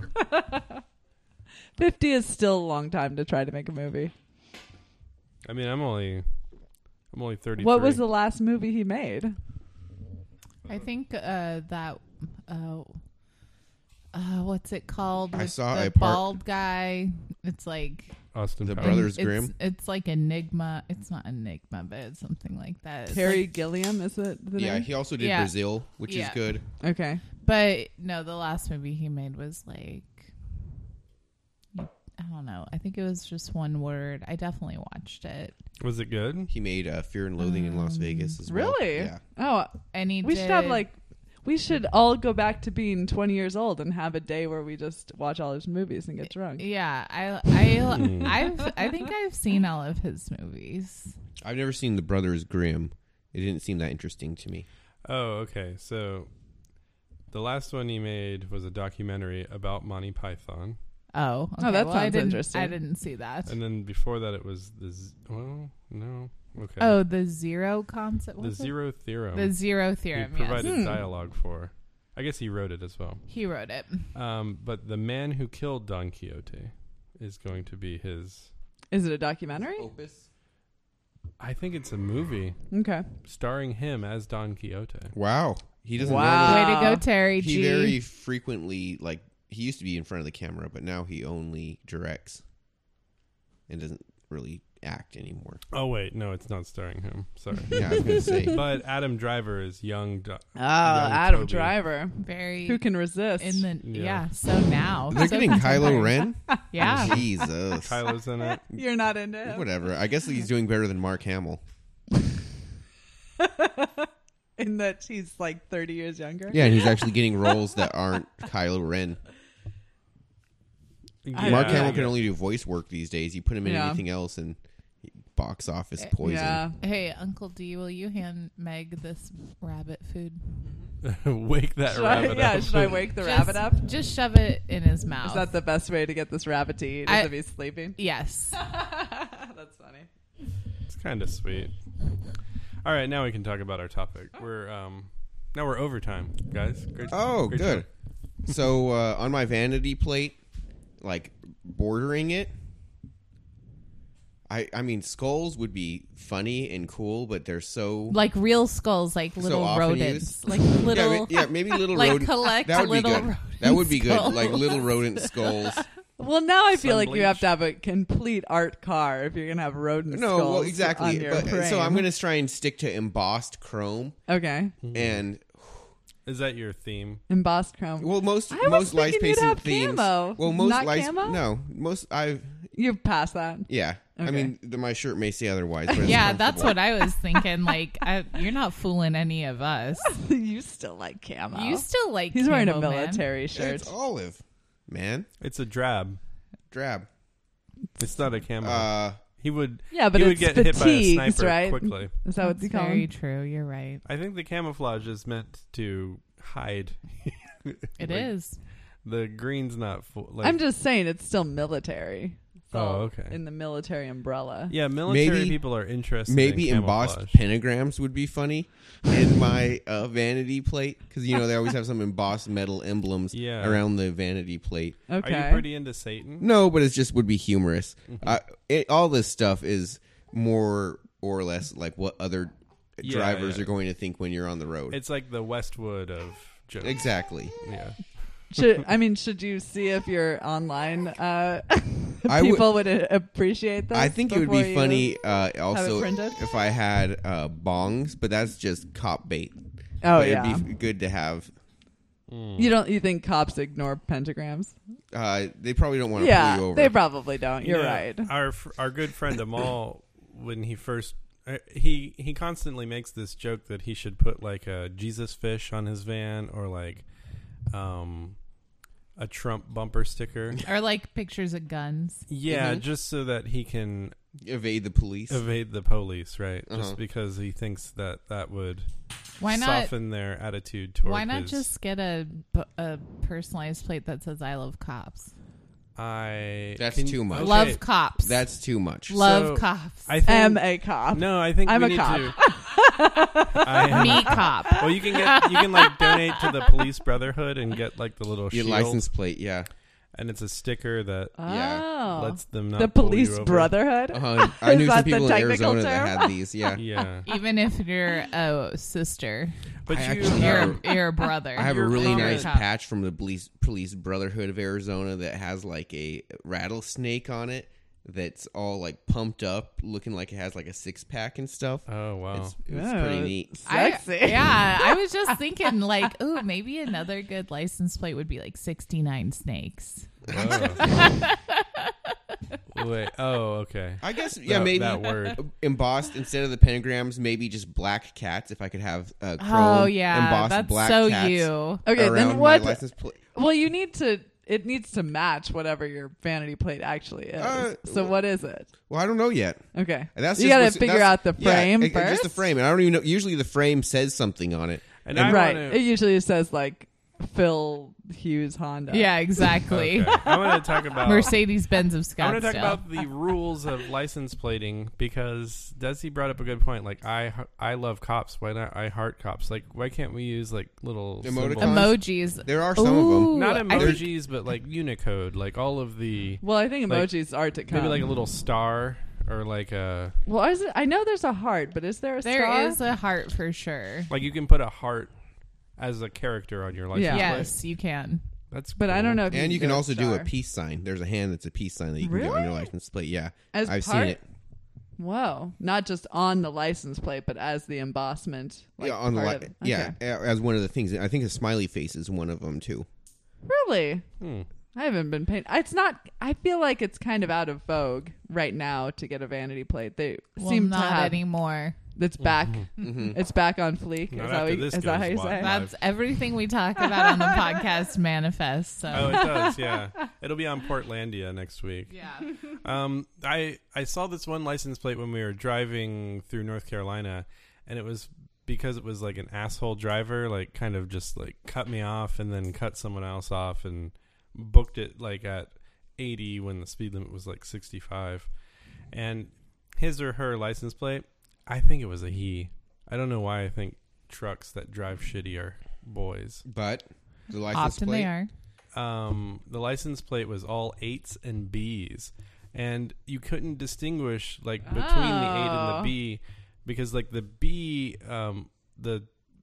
fifty is still a long time to try to make a movie. I mean, I'm only I'm only thirty. What was the last movie he made? I think uh, that. Uh, uh, what's it called? I With saw the a part- bald guy. It's like Austin The Powers? Brothers it's, Grimm? It's like Enigma. It's not Enigma, but it's something like that. It's Terry like- Gilliam, is it the Yeah, name? he also did Yeah. Brazil, which Yeah. is good. Okay. but no, the last movie he made was like. I don't know. I think it was just one word. I definitely watched it. Was it good? He made uh, Fear and Loathing in Las Um, Vegas as well. Really? Yeah. Oh, And he we did, should have like, we should all go back to being twenty years old and have a day where we just watch all his movies and get drunk. Yeah, I, I, Hmm. I've, I think I've seen all of his movies. I've never seen The Brothers Grimm. It didn't seem that interesting to me. Oh, okay. So the last one he made was a documentary about Monty Python, Oh, okay. Oh, that well, I sounds didn't, interesting. I didn't see that. and then before that it was the z- well, no, okay. Oh, the zero concept. the was it? Zero Theorem. The zero he theorem. Yes, provided Hmm. dialogue for. I guess he wrote it as well. he wrote it. Um, but the man who killed Don Quixote is going to be his. Is it a documentary? Opus. I think it's a movie Okay. starring him as Don Quixote. Wow. He doesn't Wow. normally. Way to go, Uh, Terry He G. very frequently, like, he used to be in front of the camera, but now he only directs and doesn't really act anymore. Oh wait, no, it's not starring him. Sorry. Yeah, I was going to say. But Adam Driver is young. Do- Oh, Adam Toby. Driver. Very Who can resist? in the Yeah. yeah. So now They're so getting Kylo contemporary. Ren? Yeah. Jesus. Kylo's in it. You're not into him. Whatever. I guess he's doing better than Mark Hamill. In that he's like thirty years younger. Yeah, and he's actually getting roles that aren't Kylo Ren. I- Mark Yeah, Hamill I can guess. only do voice work these days. You put him in Yeah. anything else and box office Eh, poison. Yeah. Hey, Uncle D, will you hand Meg this rabbit food? Wake that Should I, rabbit yeah, up. should I wake the Just- rabbit up? Just shove it in his mouth. Is that the best way to get this rabbit to eat? I- Is if he's sleeping? yes. That's funny. It's kind of sweet. All right, now we can talk about our topic. We're um, now we're overtime, guys. Great. Oh, great good. So uh, on my vanity plate, like bordering it, I I mean skulls would be funny and cool, but they're so Like real skulls, like little often rodents, used. like yeah, little, ma- yeah, maybe little like rodent. collect That would be little good. rodent That would be good, skulls. like little rodent skulls. Well, now I feel Sun like you have bleach. to have a complete art car if you're gonna have rodent No, skulls well, on exactly. your But, frame. so I'm gonna try and stick to embossed chrome, Okay, and Is that your theme? embossed chrome. well, most I was most light thinking you'd spacing have themes. camo. Well, most Not light camo? no, most I've You've passed that. yeah. I Okay. mean, the, my shirt may say otherwise, but it's Yeah, that's comfortable. what I was thinking. Like, I, you're not fooling any of us. You still like camo. You still like. He's wearing a camo, man. military shirt. It's olive, man. It's a drab. Drab. It's not a camo. Uh, he would. Yeah, but he would it's get hit by a fatigues, sniper right? quickly. Is that what That's you call very them? true. You're right. I think the camouflage is meant to hide. It Like, is. The green's not full. Like, I'm just saying it's still military. It's Oh, all okay. In the military umbrella. yeah, military Maybe- people are interested. Maybe in embossed camouflage. pentagrams would be funny in my uh, vanity plate because you know they always have some embossed metal emblems Yeah. around the vanity plate. Okay. Are you pretty into Satan? No, but it just would be humorous. Mm-hmm. Uh, it, all this stuff is more or less like what other Yeah, drivers yeah. are going to think when you're on the road. It's like the Westwood of jokes. Exactly. Yeah. Should I mean? Should you see if your online uh, I would- people would, uh, appreciate this? I think it would before be you- funny uh, also printed? if I had uh, bongs, but that's just cop bait. Oh but yeah. it'd be f- good to have. You don't? You think cops ignore pentagrams? Uh, they probably don't want to Yeah, pull you over. they probably don't. You're Yeah, right. Our fr- our good friend Amal, when he first uh, he he constantly makes this joke that he should put like a Jesus fish on his van or like um a Trump bumper sticker. Or like pictures of guns. Yeah, Mhm. just so that he can Evade the police. evade the police, right? Uh-huh. Just because he thinks that that would Why not? soften their attitude toward Why not his- just get a, b- a personalized plate that says "I love cops"? I That's can- too much. okay. Love cops. That's too much. love So, cops. I think Am a cop. no, I think I'm we a need cop. to. I am- Me cop. Well, you can get you can like donate to the Police Brotherhood and get like the little Your shield, license plate, yeah. and it's a sticker that Yeah. Oh, lets them not the pull police you over. brotherhood. Uh-huh. I Is knew that some the people in technical Arizona that term? had these. Yeah. Yeah, Even if you're a sister, but I you actually you're have a, you're a brother. I have a You're really common. nice Cop. patch from the police police Brotherhood of Arizona that has like a rattlesnake on it. That's all like pumped up, looking like it has like a six pack and stuff. oh wow, It's, it's Oh, pretty neat. Sexy. I, yeah, I was just thinking like, ooh, maybe another good license plate would be like sixty-nine snakes. Whoa. Wait, oh okay, I guess yeah, That- maybe that word. embossed instead of the pentagrams, maybe just black cats. If I could have uh, chrome Oh yeah, embossed that's black so cats you. Okay, around then my what? license plate. Well, you need to. It needs to match whatever your vanity plate actually is. Uh, so what is it? Well, I don't know yet. Okay, That's you just got to what's- figure that's- out the yeah, frame it- it- first. just the frame, and I don't even know. Usually, the frame says something on it. and I right. wanna, It usually says like Phil Hughes Honda. Yeah, exactly. okay. I want to talk about Mercedes Benz of I want to talk Scottsdale. about the rules of license plating because Desi brought up a good point. Like I, I love cops. Why not? I heart cops. Like why can't we use like little Emoticons? symbols? Emojis. There are some of Ooh, them. Not I think- emojis, but like Unicode. Like all of the Well, I think Like, emojis are to come. maybe like a little star or like a Well, is it, I know there's a heart, but is there a There star? is a heart for sure. like you can put a heart as a character on your license Yeah. plate. Yes, you can. That's But I cool. don't know if And you can do also do a star. peace sign. There's a hand that's a peace sign that you can get on your Really? license plate. Yeah, As I've part- seen it. Whoa! Not just on the license plate, but as the embossment. Like yeah, on the part li- of- yeah, okay. a- as one of the things. I think a smiley face is one of them too. Really? Hmm. I haven't been paid. It's not. I feel like it's kind of out of vogue right now to get a vanity plate. They Well, seem not to have. anymore. It's back. Mm-hmm. It's back on fleek. Not is that, after what, this is that how goes you wild. say? That- That's everything we talk about on the podcast manifest. So. Oh, it does. Yeah, it'll be on Portlandia next week. Yeah. Um, I I saw this one license plate when we were driving through North Carolina, and it was because it was like an asshole driver, like kind of just like cut me off and then cut someone else off and booked it like at eighty when the speed limit was like sixty-five, and his or her license plate, I think it was a he. I don't know why I think trucks that drive shitty are boys. But the license Often plate. they are. Um, the license plate was all eights and B's, and you couldn't distinguish like between the eight and Oh. the B because like the B, um, the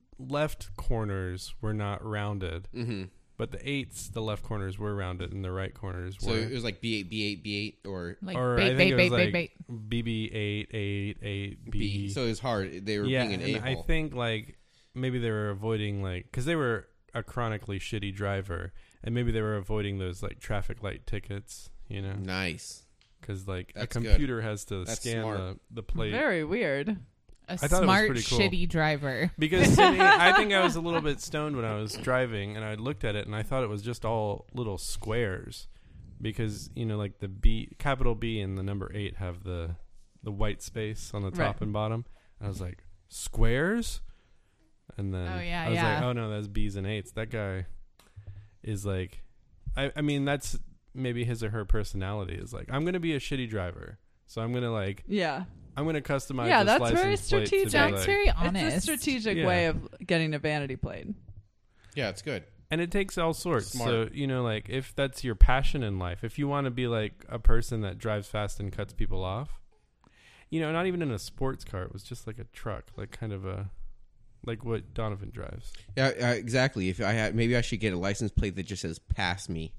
left corners were not rounded, Mm-hmm. but the eights, the left corners were rounded and the right corners So were. it was like B eight, B eight, B eight, or Like or bait, I bait, think it bait, was bait, like bait. B B eight, eight, eight, B. B. So it was hard. They were yeah, being an and I a-hole. think like maybe they were avoiding like because they were a chronically shitty driver, and maybe they were avoiding those like traffic light tickets, you know, Nice. because like That's a good. computer has to That's scan smart. the, the plate. Very weird. A thought it was smart, pretty cool. shitty driver. Because to me, I think I was a little bit stoned when I was driving, and I looked at it and I thought it was just all little squares, because you know, like the B, capital B, and the number eight have the the white space on the top Right. and bottom. And I was like, squares, and then Oh, yeah, I was yeah. like, oh no, that's B's and eights. That guy, is like, I, I mean, that's maybe his or her personality is like, I'm going to be a shitty driver. So I'm going to like, Yeah. I'm going to customize Yeah, this that's very license plate to be strategic. That's like- very honest. It's a strategic Yeah. way of getting a vanity plate. Yeah, it's good. And it takes all sorts. Smart. So, you know, like if that's your passion in life, if you want to be like a person that drives fast and cuts people off, you know, not even in a sports car, it was just like a truck, like kind of a, like what Donovan drives. Yeah, uh, exactly. If I had, maybe I should get a license plate that just says "Pass me."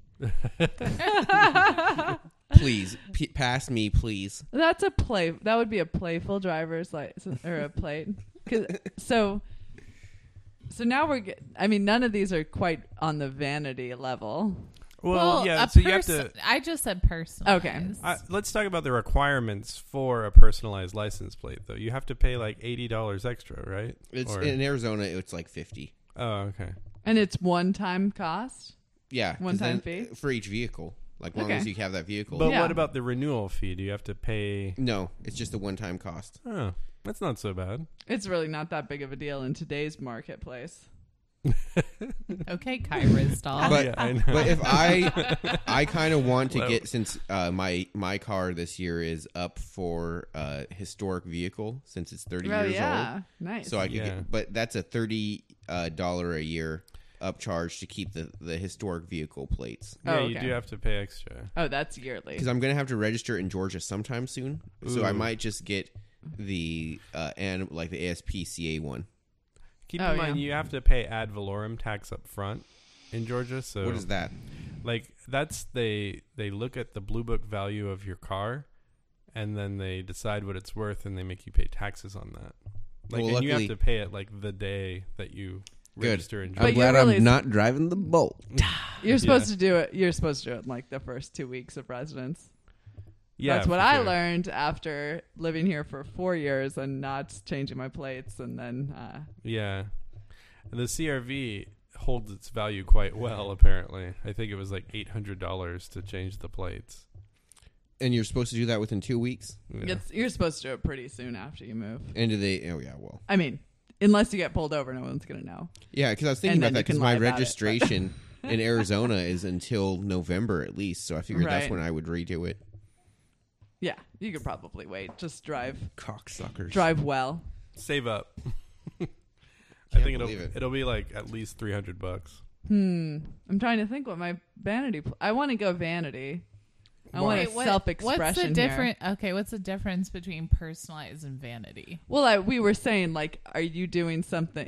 Please, P- pass me, please. That's a play. That would be a playful driver's license or a plate. 'Cause- so, so now we're. Get, I mean, none of these are quite on the vanity level. Well, yeah. a So you have perso- to. I just said personalized. Okay. Uh, let's talk about the requirements for a personalized license plate, though. You have to pay like eighty dollars extra, right? It's Or- in Arizona. It's like fifty. Oh, okay. And it's one-time cost. Yeah, 'cause One-time then- fee? for each vehicle. Like long Okay. as you have that vehicle. But Yeah. what about the renewal fee? Do you have to pay? no, it's just a one-time cost. Oh, that's not so bad. It's really not that big of a deal in today's marketplace. Okay, Kyra's doll. But- yeah, I know. But if I, I kind of want to Well- get since uh, my my car this year is up for uh, historic vehicle since it's thirty Oh years yeah, old. nice. So I could Yeah. get, but that's a thirty uh, dollar a year upcharge to keep the, the historic vehicle plates. yeah, Oh, you okay. do have to pay extra. oh, that's yearly. Because I'm gonna have to register in Georgia sometime soon, so I Ooh. might just get the uh, and like the A S P C A one. Keep Oh, in mind, yeah. you have to pay ad valorem tax up front in Georgia. So What is that? like that's they they look at the blue book value of your car, and then they decide what it's worth, and they make you pay taxes on that. Like, Well, and you have luckily- to pay it like the day that you Good. register in But Georgia. you're really- not driving the Bolt. You're supposed Yeah. to do it. You're supposed to do it in like the first two weeks of residence. Yeah, That's what for I sure. learned after living here for four years and not changing my plates, and then uh, Yeah, and the C R V holds its value quite well. Apparently, I think it was like eight hundred dollars to change the plates. And you're supposed to do that within two weeks. Yeah. it's, you're supposed to do it pretty soon after you move. And do they? Oh yeah, well, I mean, unless you get pulled over, no one's gonna know. yeah. Because I was thinking And about then that you can because my lie about it, but- registration in Arizona is until November at least, so I figured that's Right. when I would redo it. Yeah, you could probably wait. Just drive, Cocksuckers. drive well. Save up. I Can't think it'll believe it. it'll be like at least three hundred bucks. Hmm. I'm trying to think what my vanity. Pl- I want to go vanity. I want Wait, a what- self-expression What's the here. different? Okay, what's the difference between personalized and vanity? Well, I, we were saying like, are you doing something?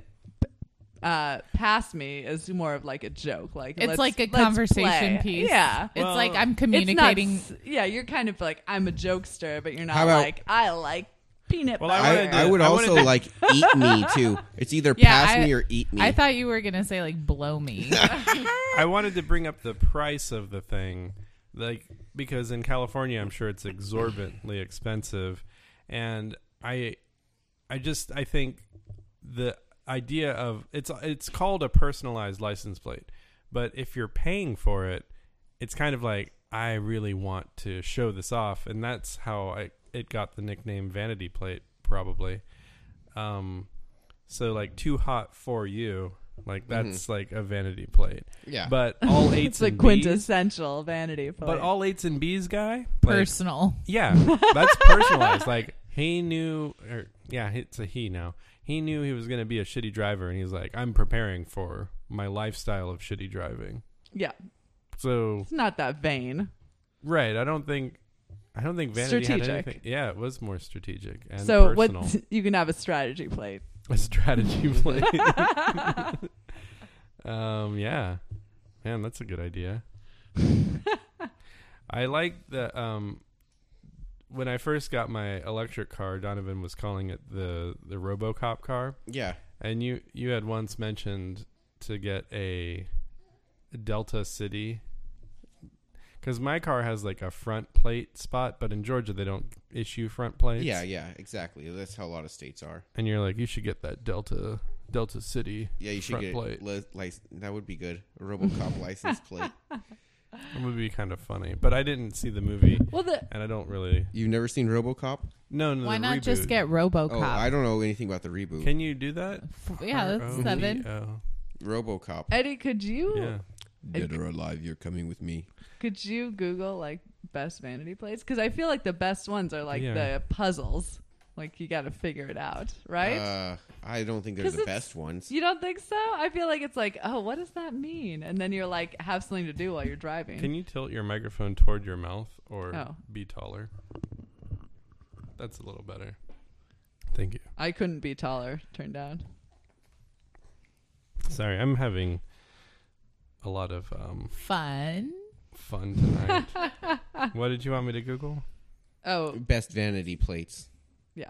Uh, past me is more of like a joke. Like It's let's- like a let's conversation play. piece. Yeah. It's Well, like I'm It's communicating. not s- yeah, you're kind of like I'm a jokester, but you're not How about- like I like peanut Well, I butter. I, wanted to- I would I also wanted to- like eat me too. It's either Yeah, pass I- me or eat me. I thought you were gonna say like blow me. I wanted to bring up the price of the thing, like because in California, I'm sure it's exorbitantly expensive, and I, I just I think the idea of it's it's called a personalized license plate, but if you're paying for it, it's kind of like I really want to show this off, and that's how I it got the nickname vanity plate probably. Um, so like too hot for you. Like that's like a vanity plate, yeah. but all it's eights the and B's, quintessential vanity. Plate. but all eights and B's guy, like, Personal. yeah, that's personalized. Like he knew, or yeah, it's a he now. He knew he was going to be a shitty driver, and he's like, I'm preparing for my lifestyle of shitty driving. yeah, So it's not that vain. right, I don't think, I don't think vanity Strategic. had anything. Yeah, it was more strategic and So personal. what you can have a strategy plate. A strategy play. um, yeah, man, that's a good idea. I like the um, when I first got my electric car, Donovan was calling it the the RoboCop car, yeah. and you you had once mentioned to get a Delta City. Because my car has like a front plate spot, but in Georgia they don't issue front plates. Yeah, yeah, exactly. That's how a lot of states are. And you're like, you should get that Delta Delta City. Yeah, you should front get plate. li- li- that would be good. A RoboCop license plate. It would be kind of funny, but I didn't see the movie, Well, the and I don't really. You've never seen RoboCop? No, no. Why the not just reboot. get RoboCop? Oh, I don't know anything about the reboot. Can you do that? F- yeah, R that's O B seven. O. RoboCop. Eddie, could you Yeah. Dead or alive, you're coming with me. Could you Google like best vanity plates? Because I feel like the best ones are like Yeah. the puzzles. Like you got to figure it out, right? Uh, I don't think they're 'Cause the it's- best ones. You don't think so? I feel like it's like, oh, what does that mean? And then you're like, have something to do while you're driving. Can you tilt your microphone toward your mouth or Oh. be taller? That's a little better. Thank you. I couldn't be taller. Turn down. Sorry, I'm having a lot of um, Fun. fun tonight. What did you want me to Google? Oh, Best vanity plates. yeah.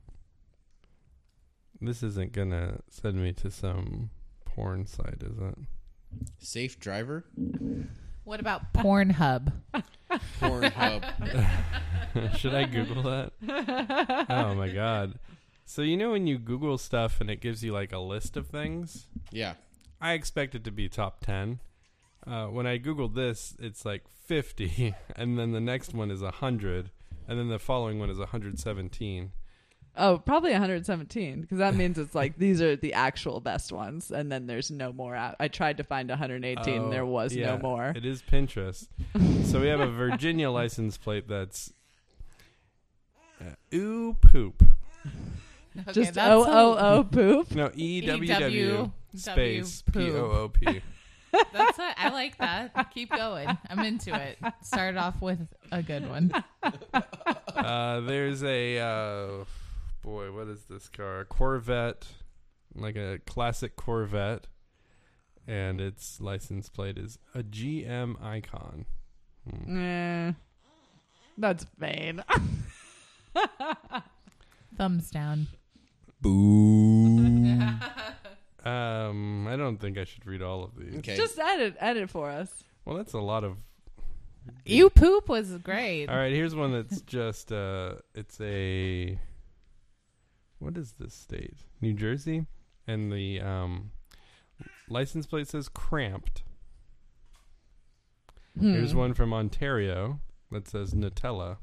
This isn't gonna send me to some porn site, is it? Safe driver. What about Pornhub? Pornhub. Should I Google that? Oh my god. So you know when you Google stuff and it gives you like a list of things? Yeah. I expect it to be top ten. Uh, when I Googled this, it's like fifty, and then the next one is one hundred, and then the following one is one hundred seventeen. Oh, probably one hundred seventeen because that means it's like these are the actual best ones, and then there's no more out. I tried to find one hundred eighteen, Oh, and there was yeah, no more. It is Pinterest. So we have a Virginia license plate that's uh, ooh poop. Okay, Just that's O a- O O poop. No, E W W E space W P O O P. That's it. I like that. Keep going. I'm into it. Start off with a good one. Uh, there's a uh, boy. What is this car? A Corvette, like a classic Corvette, and its license plate is a G M Icon. Hmm. Eh, that's vain. Thumbs down. Boo. Um, I don't think I should read all of these. Okay. Just edit, edit for us. Well, that's a lot of. You poop was great. All right, here's one that's just. Uh, it's a. What is this state? New Jersey, and the um, license plate says cramped. Here's Hmm. one from Ontario that says Nutella.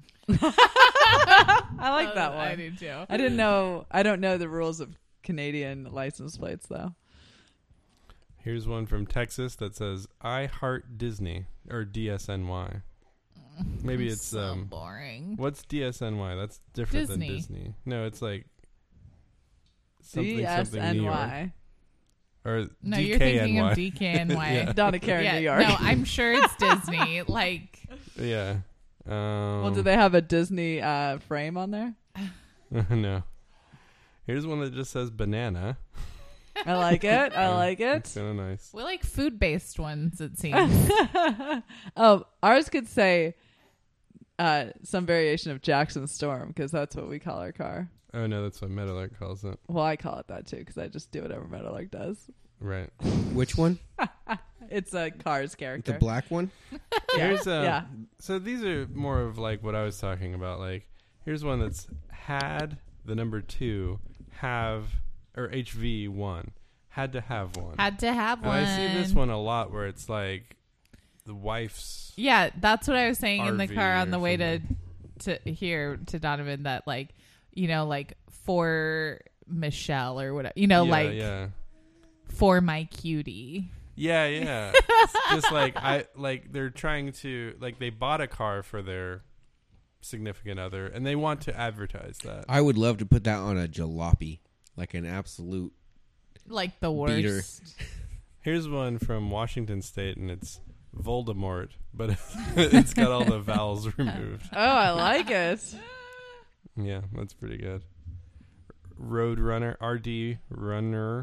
I like Oh, that one. I do too. I didn't know. I don't know the rules of Canadian license plates though. Here's one from Texas that says I Heart Disney or D S N Y. Maybe it's so um. boring. What's D S N Y? That's different Disney. than Disney. No, it's like something D S something N New York Y. or No, D you're K N thinking Y. of D K N Y. Yeah. Donna Karen, Yeah, New York. No, I'm sure it's Disney. Like, Yeah. Um, Well, do they have a Disney uh, frame on there? no. Here's one that just says banana. I like it. I Yeah, like It's it. kind of nice. we like food based ones, it seems. Oh, ours could say uh, some variation of Jackson Storm because that's what we call our car. Oh no, that's what Meadowlark calls it. Well, I call it that too because I just do whatever Meadowlark does. Right. Which one? It's a car's character. The black one? Yeah. Here's uh, yeah. So these are more of like what I was talking about. Like, here's one that's had the number two, have or H V one, had to have one. Had to have and one. I see this one a lot where it's like the wife's. Yeah, that's what I was saying in the R V car on or the way to to here to Donovan. That like, you know, like for Michelle or whatever. You know, yeah, like yeah. for my cutie. Yeah, yeah. It's just like I like they're trying to like they bought a car for their significant other and they want to advertise that. I would love to put that on a jalopy. Like an absolute. Like the worst. Beater. Here's one from Washington State and it's Voldemort, but it's got all the vowels removed. Oh, I like it. Yeah, that's pretty good. Road Runner, R D Runner,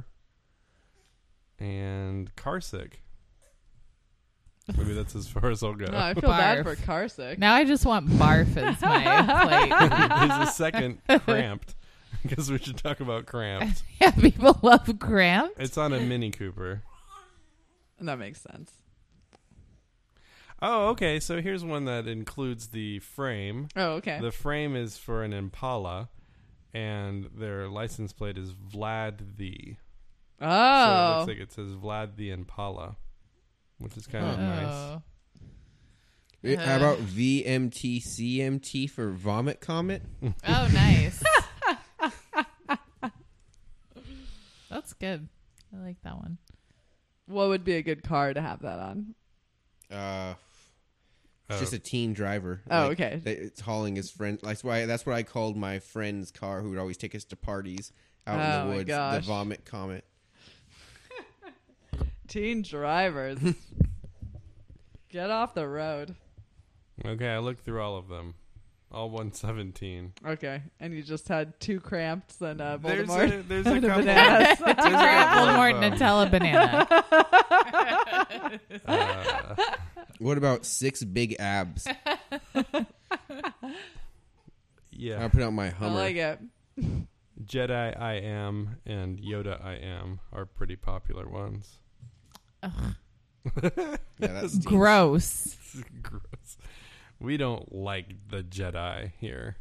and Carsick. Maybe that's as far as I'll go. No, I feel bad Barf. for Carsick. Now I just want barf as my plate. There's a second Cramped because we should talk about Cramped. Yeah, people love cramped. It's on a Mini Cooper. That makes sense. Oh, okay. So here's one that includes the frame. Oh, okay. The frame is for an Impala, and their license plate is Vlad the. So it oh. looks like it says Vlad the Impala, which is kind of Oh. nice. Eh, How about V M T C M T for Vomit Comet? Oh, nice. That's good. I like that one. What would be a good car to have that on? Uh, it's Oh. just a teen driver. Oh, Like, okay. that- It's hauling his friend. That's why. That's what I called my friend's car, who would always take us to parties out Oh, in my the woods. gosh. The Vomit Comet. Teen drivers. Get off the road. Okay, I looked through all of them. All one seventeen. Okay. And you just had two cramps and uh, There's Voldemort. a, there's a and a couple. bananas. There's a couple Voldemort of, um, Nutella banana. uh, What about six big abs? yeah. I'll put out my I Hummer. like it. Jedi I am and Yoda I am are pretty popular ones. Yeah, that's teen. Gross. Gross. We don't like the Jedi here.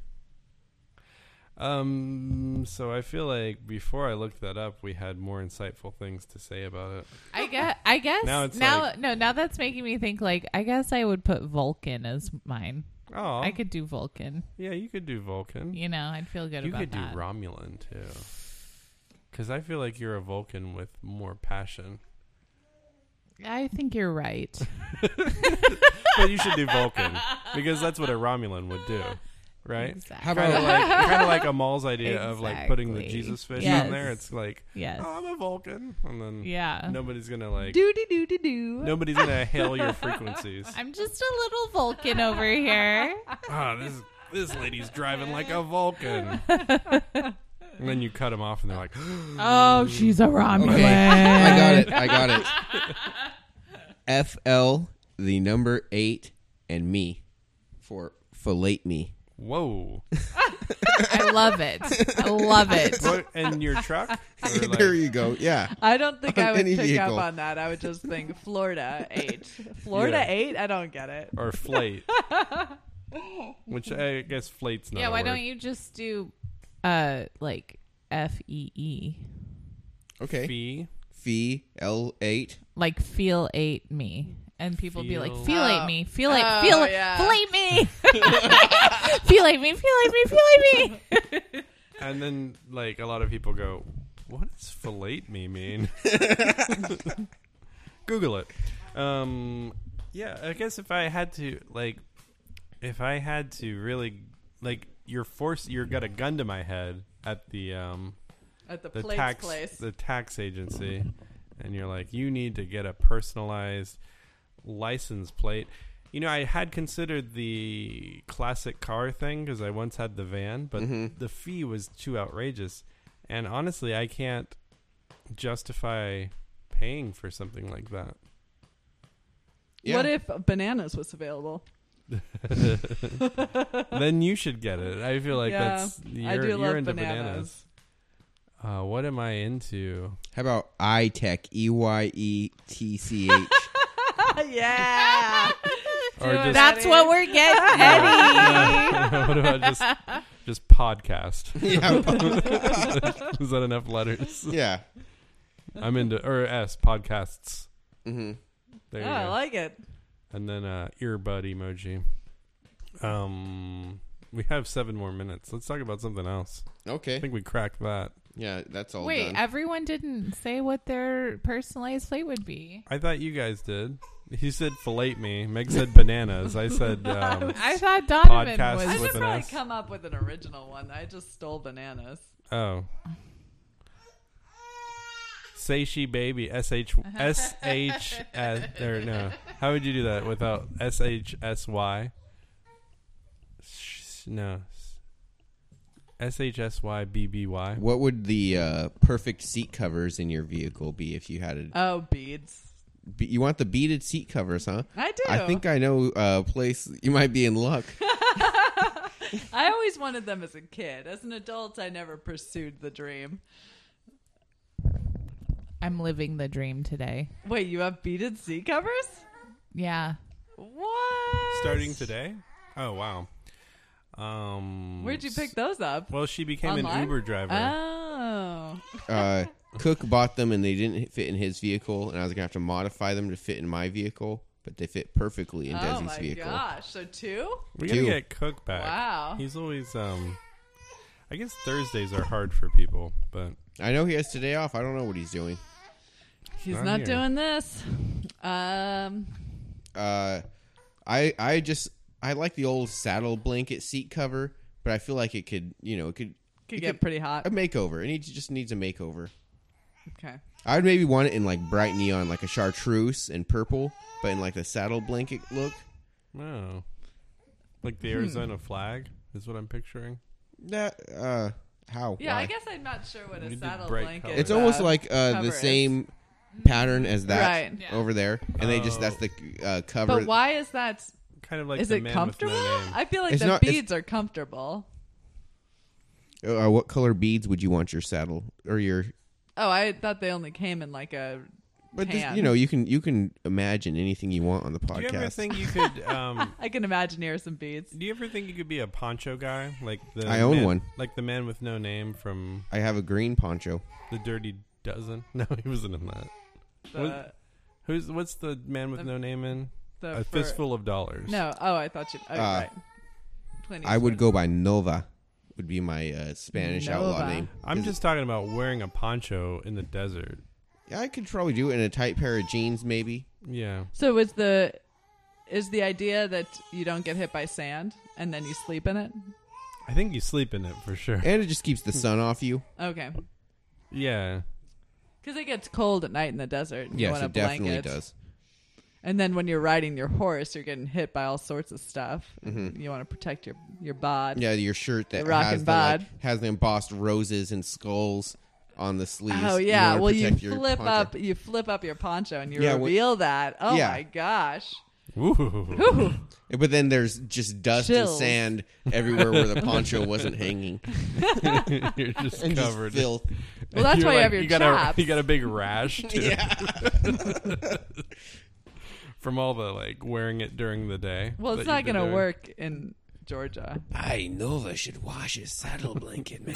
Um, so I feel like before I looked that up, we had more insightful things to say about it. I guess. I guess Now now. it's like- no, now that's making me think. Like, I guess I would put Vulcan as mine. Oh, I could do Vulcan. yeah, you could do Vulcan. You know, I'd feel good You about could that. do Romulan too, because I feel like you're a Vulcan with more passion. I think you're right. But you should do Vulcan because that's what a Romulan would do, right? Exactly. How Kind about of like kind of like Amal's idea of like putting the Exactly. Jesus fish Yes. on there. It's like, Yes. oh, I'm a Vulcan, and then Yeah. nobody's gonna like Doody doody doo. nobody's gonna hail your frequencies. I'm just a little Vulcan over here. Ah, this this lady's driving like a Vulcan. And then you cut them off, and they're like, Oh, she's a Romulan. Okay, I got it. I got it. F L, the number eight, and me for fillet me. "Whoa!" I love it. I love it. What, and your truck? Or like- There you go. Yeah. I don't think On I would any pick vehicle. up on that. I would just think Florida eight. Florida Yeah. eight? I don't get it. or flate, which I guess flate's not. Yeah, a why word. don't you just do uh like F E E? Okay. Fee? Fee L eight. Like feel eight me. And people be like, Feel- feel Oh. eight me, feel eight, Oh, feel yeah. feel eight me, feel eight me, feel eight me, feel eight me. And then like a lot of people go, "What does fillet me mean?" Google it. Um, yeah, I guess if I had to like, if I had to really like, you're forced, you're got a gun to my head at the um At the, the plates tax place. the tax agency, and you're like, you need to get a personalized license plate. You know, I had considered the classic car thing because I once had the van, but Mhm. the fee was too outrageous, and honestly, I can't justify paying for something like that. Yeah. What if bananas was available? Then you should get it. I feel like Yeah, that's you're, I do you're love into bananas. bananas. Uh, what am I into? How about iTech? E Y E T C H. Yeah. Or Do it, just- That's Eddie. what we're getting, Eddie. What about just just podcast? Yeah. Is that enough letters? Yeah. I'm into or S podcasts. Mm-hmm. There Oh, you I go. like it. And then uh, earbud emoji. Um, we have seven more minutes. Let's talk about something else. I Okay. think we cracked that. Yeah, that's all Wait, done. everyone didn't say what their personalized plate would be. I thought you guys did. He said fillet me. Meg said bananas. I said um, I thought Donovan Podcast was. I with should an probably S. come up with an original one. I just stole bananas. oh. Say she baby S H S H S or no. How would you do that without S H S Y? Sh- No. S H S Y B B Y. What would the uh, perfect seat covers in your vehicle be if you had it? Oh, beads. Be- you want the beaded seat covers, huh? I do. I think I know a place you might be in luck. I always wanted them as a kid. As an adult, I never pursued the dream. I'm living the dream today. Wait, you have beaded seat covers? Yeah. What? Starting today? Oh wow. Um Where'd you pick those up? Well, she became Online? an Uber driver. Oh. Uh, Cook bought them and they didn't fit in his vehicle, and I was gonna have to modify them to fit in my vehicle, but they fit perfectly in Oh Desi's my vehicle. gosh. So two? we gotta two. get Cook back. Wow. He's always um I guess Thursdays are hard for people, but I know he has today off. I don't know what he's doing. He's Not not here. doing this. Um, Uh, I I just I like the old saddle blanket seat cover, but I feel like it could you know it could could it get pretty hot. a makeover. It needs just needs a makeover. Okay. I would maybe want it in like bright neon, like a chartreuse and purple, but in like the saddle blanket look. Oh. Like the Hmm. Arizona flag is what I'm picturing. That uh, how? Yeah, Why? I guess I'm not sure what You a did saddle bright blanket. colors. It's almost uh, like uh, cover the is. same pattern as that Right. Yeah. over there, and they just Oh. that's the uh, cover. But why is that? Kind of like Is the it man comfortable? with no name. I feel like It's the not- it's- beads are comfortable. Uh, what color beads would you want your saddle or your? Oh, I thought they only came in like a But this, tan. you know, you can you can imagine anything you want on the Do you ever podcast. think you could? Um, I can imagine here some beads. do you ever think you could be a poncho guy, like the I own man- one. like the man with no name from I have a green poncho. The Dirty Dozen? No, he wasn't in that. The, What- Who's what's the man with The- no name in? the A for- Fistful of Dollars. No. Oh, I thought you. Oh, Uh, right. Clint I would Eastwood. go by Nova. Would be my uh, Spanish outlaw Nova. name. I'm Is- just talking about wearing a poncho in the desert. Yeah, I could probably do it in a tight pair of jeans, maybe. Yeah. So is the is the idea that you don't get hit by sand and then you sleep in it? I think you sleep in it for sure. And it just keeps the sun off you. Okay. Yeah. Because it gets cold at night in the desert. And you Yes, want a it definitely blanket. does. And then when you're riding your horse, you're getting hit by all sorts of stuff. Mhm. You want to protect your your bod. Yeah, your shirt that The rockin' has the, like, bod. has the embossed roses and skulls on the sleeves. Oh You yeah. wanna Well, you protect your flip poncho. up you flip up your poncho and you Yeah, wh- reveal that. Oh Yeah. my gosh. Ooh. Whew. But then there's just dust Chills. and sand everywhere where the poncho wasn't hanging. You're just And covered. just filth. Well, that's You're why you like- have your you got chaps. A, you got a big rash too, Yeah. from all the like wearing it during the day. Well, it's that not you've been going to doing. work in Georgia. I Nova should wash his saddle blanket, man.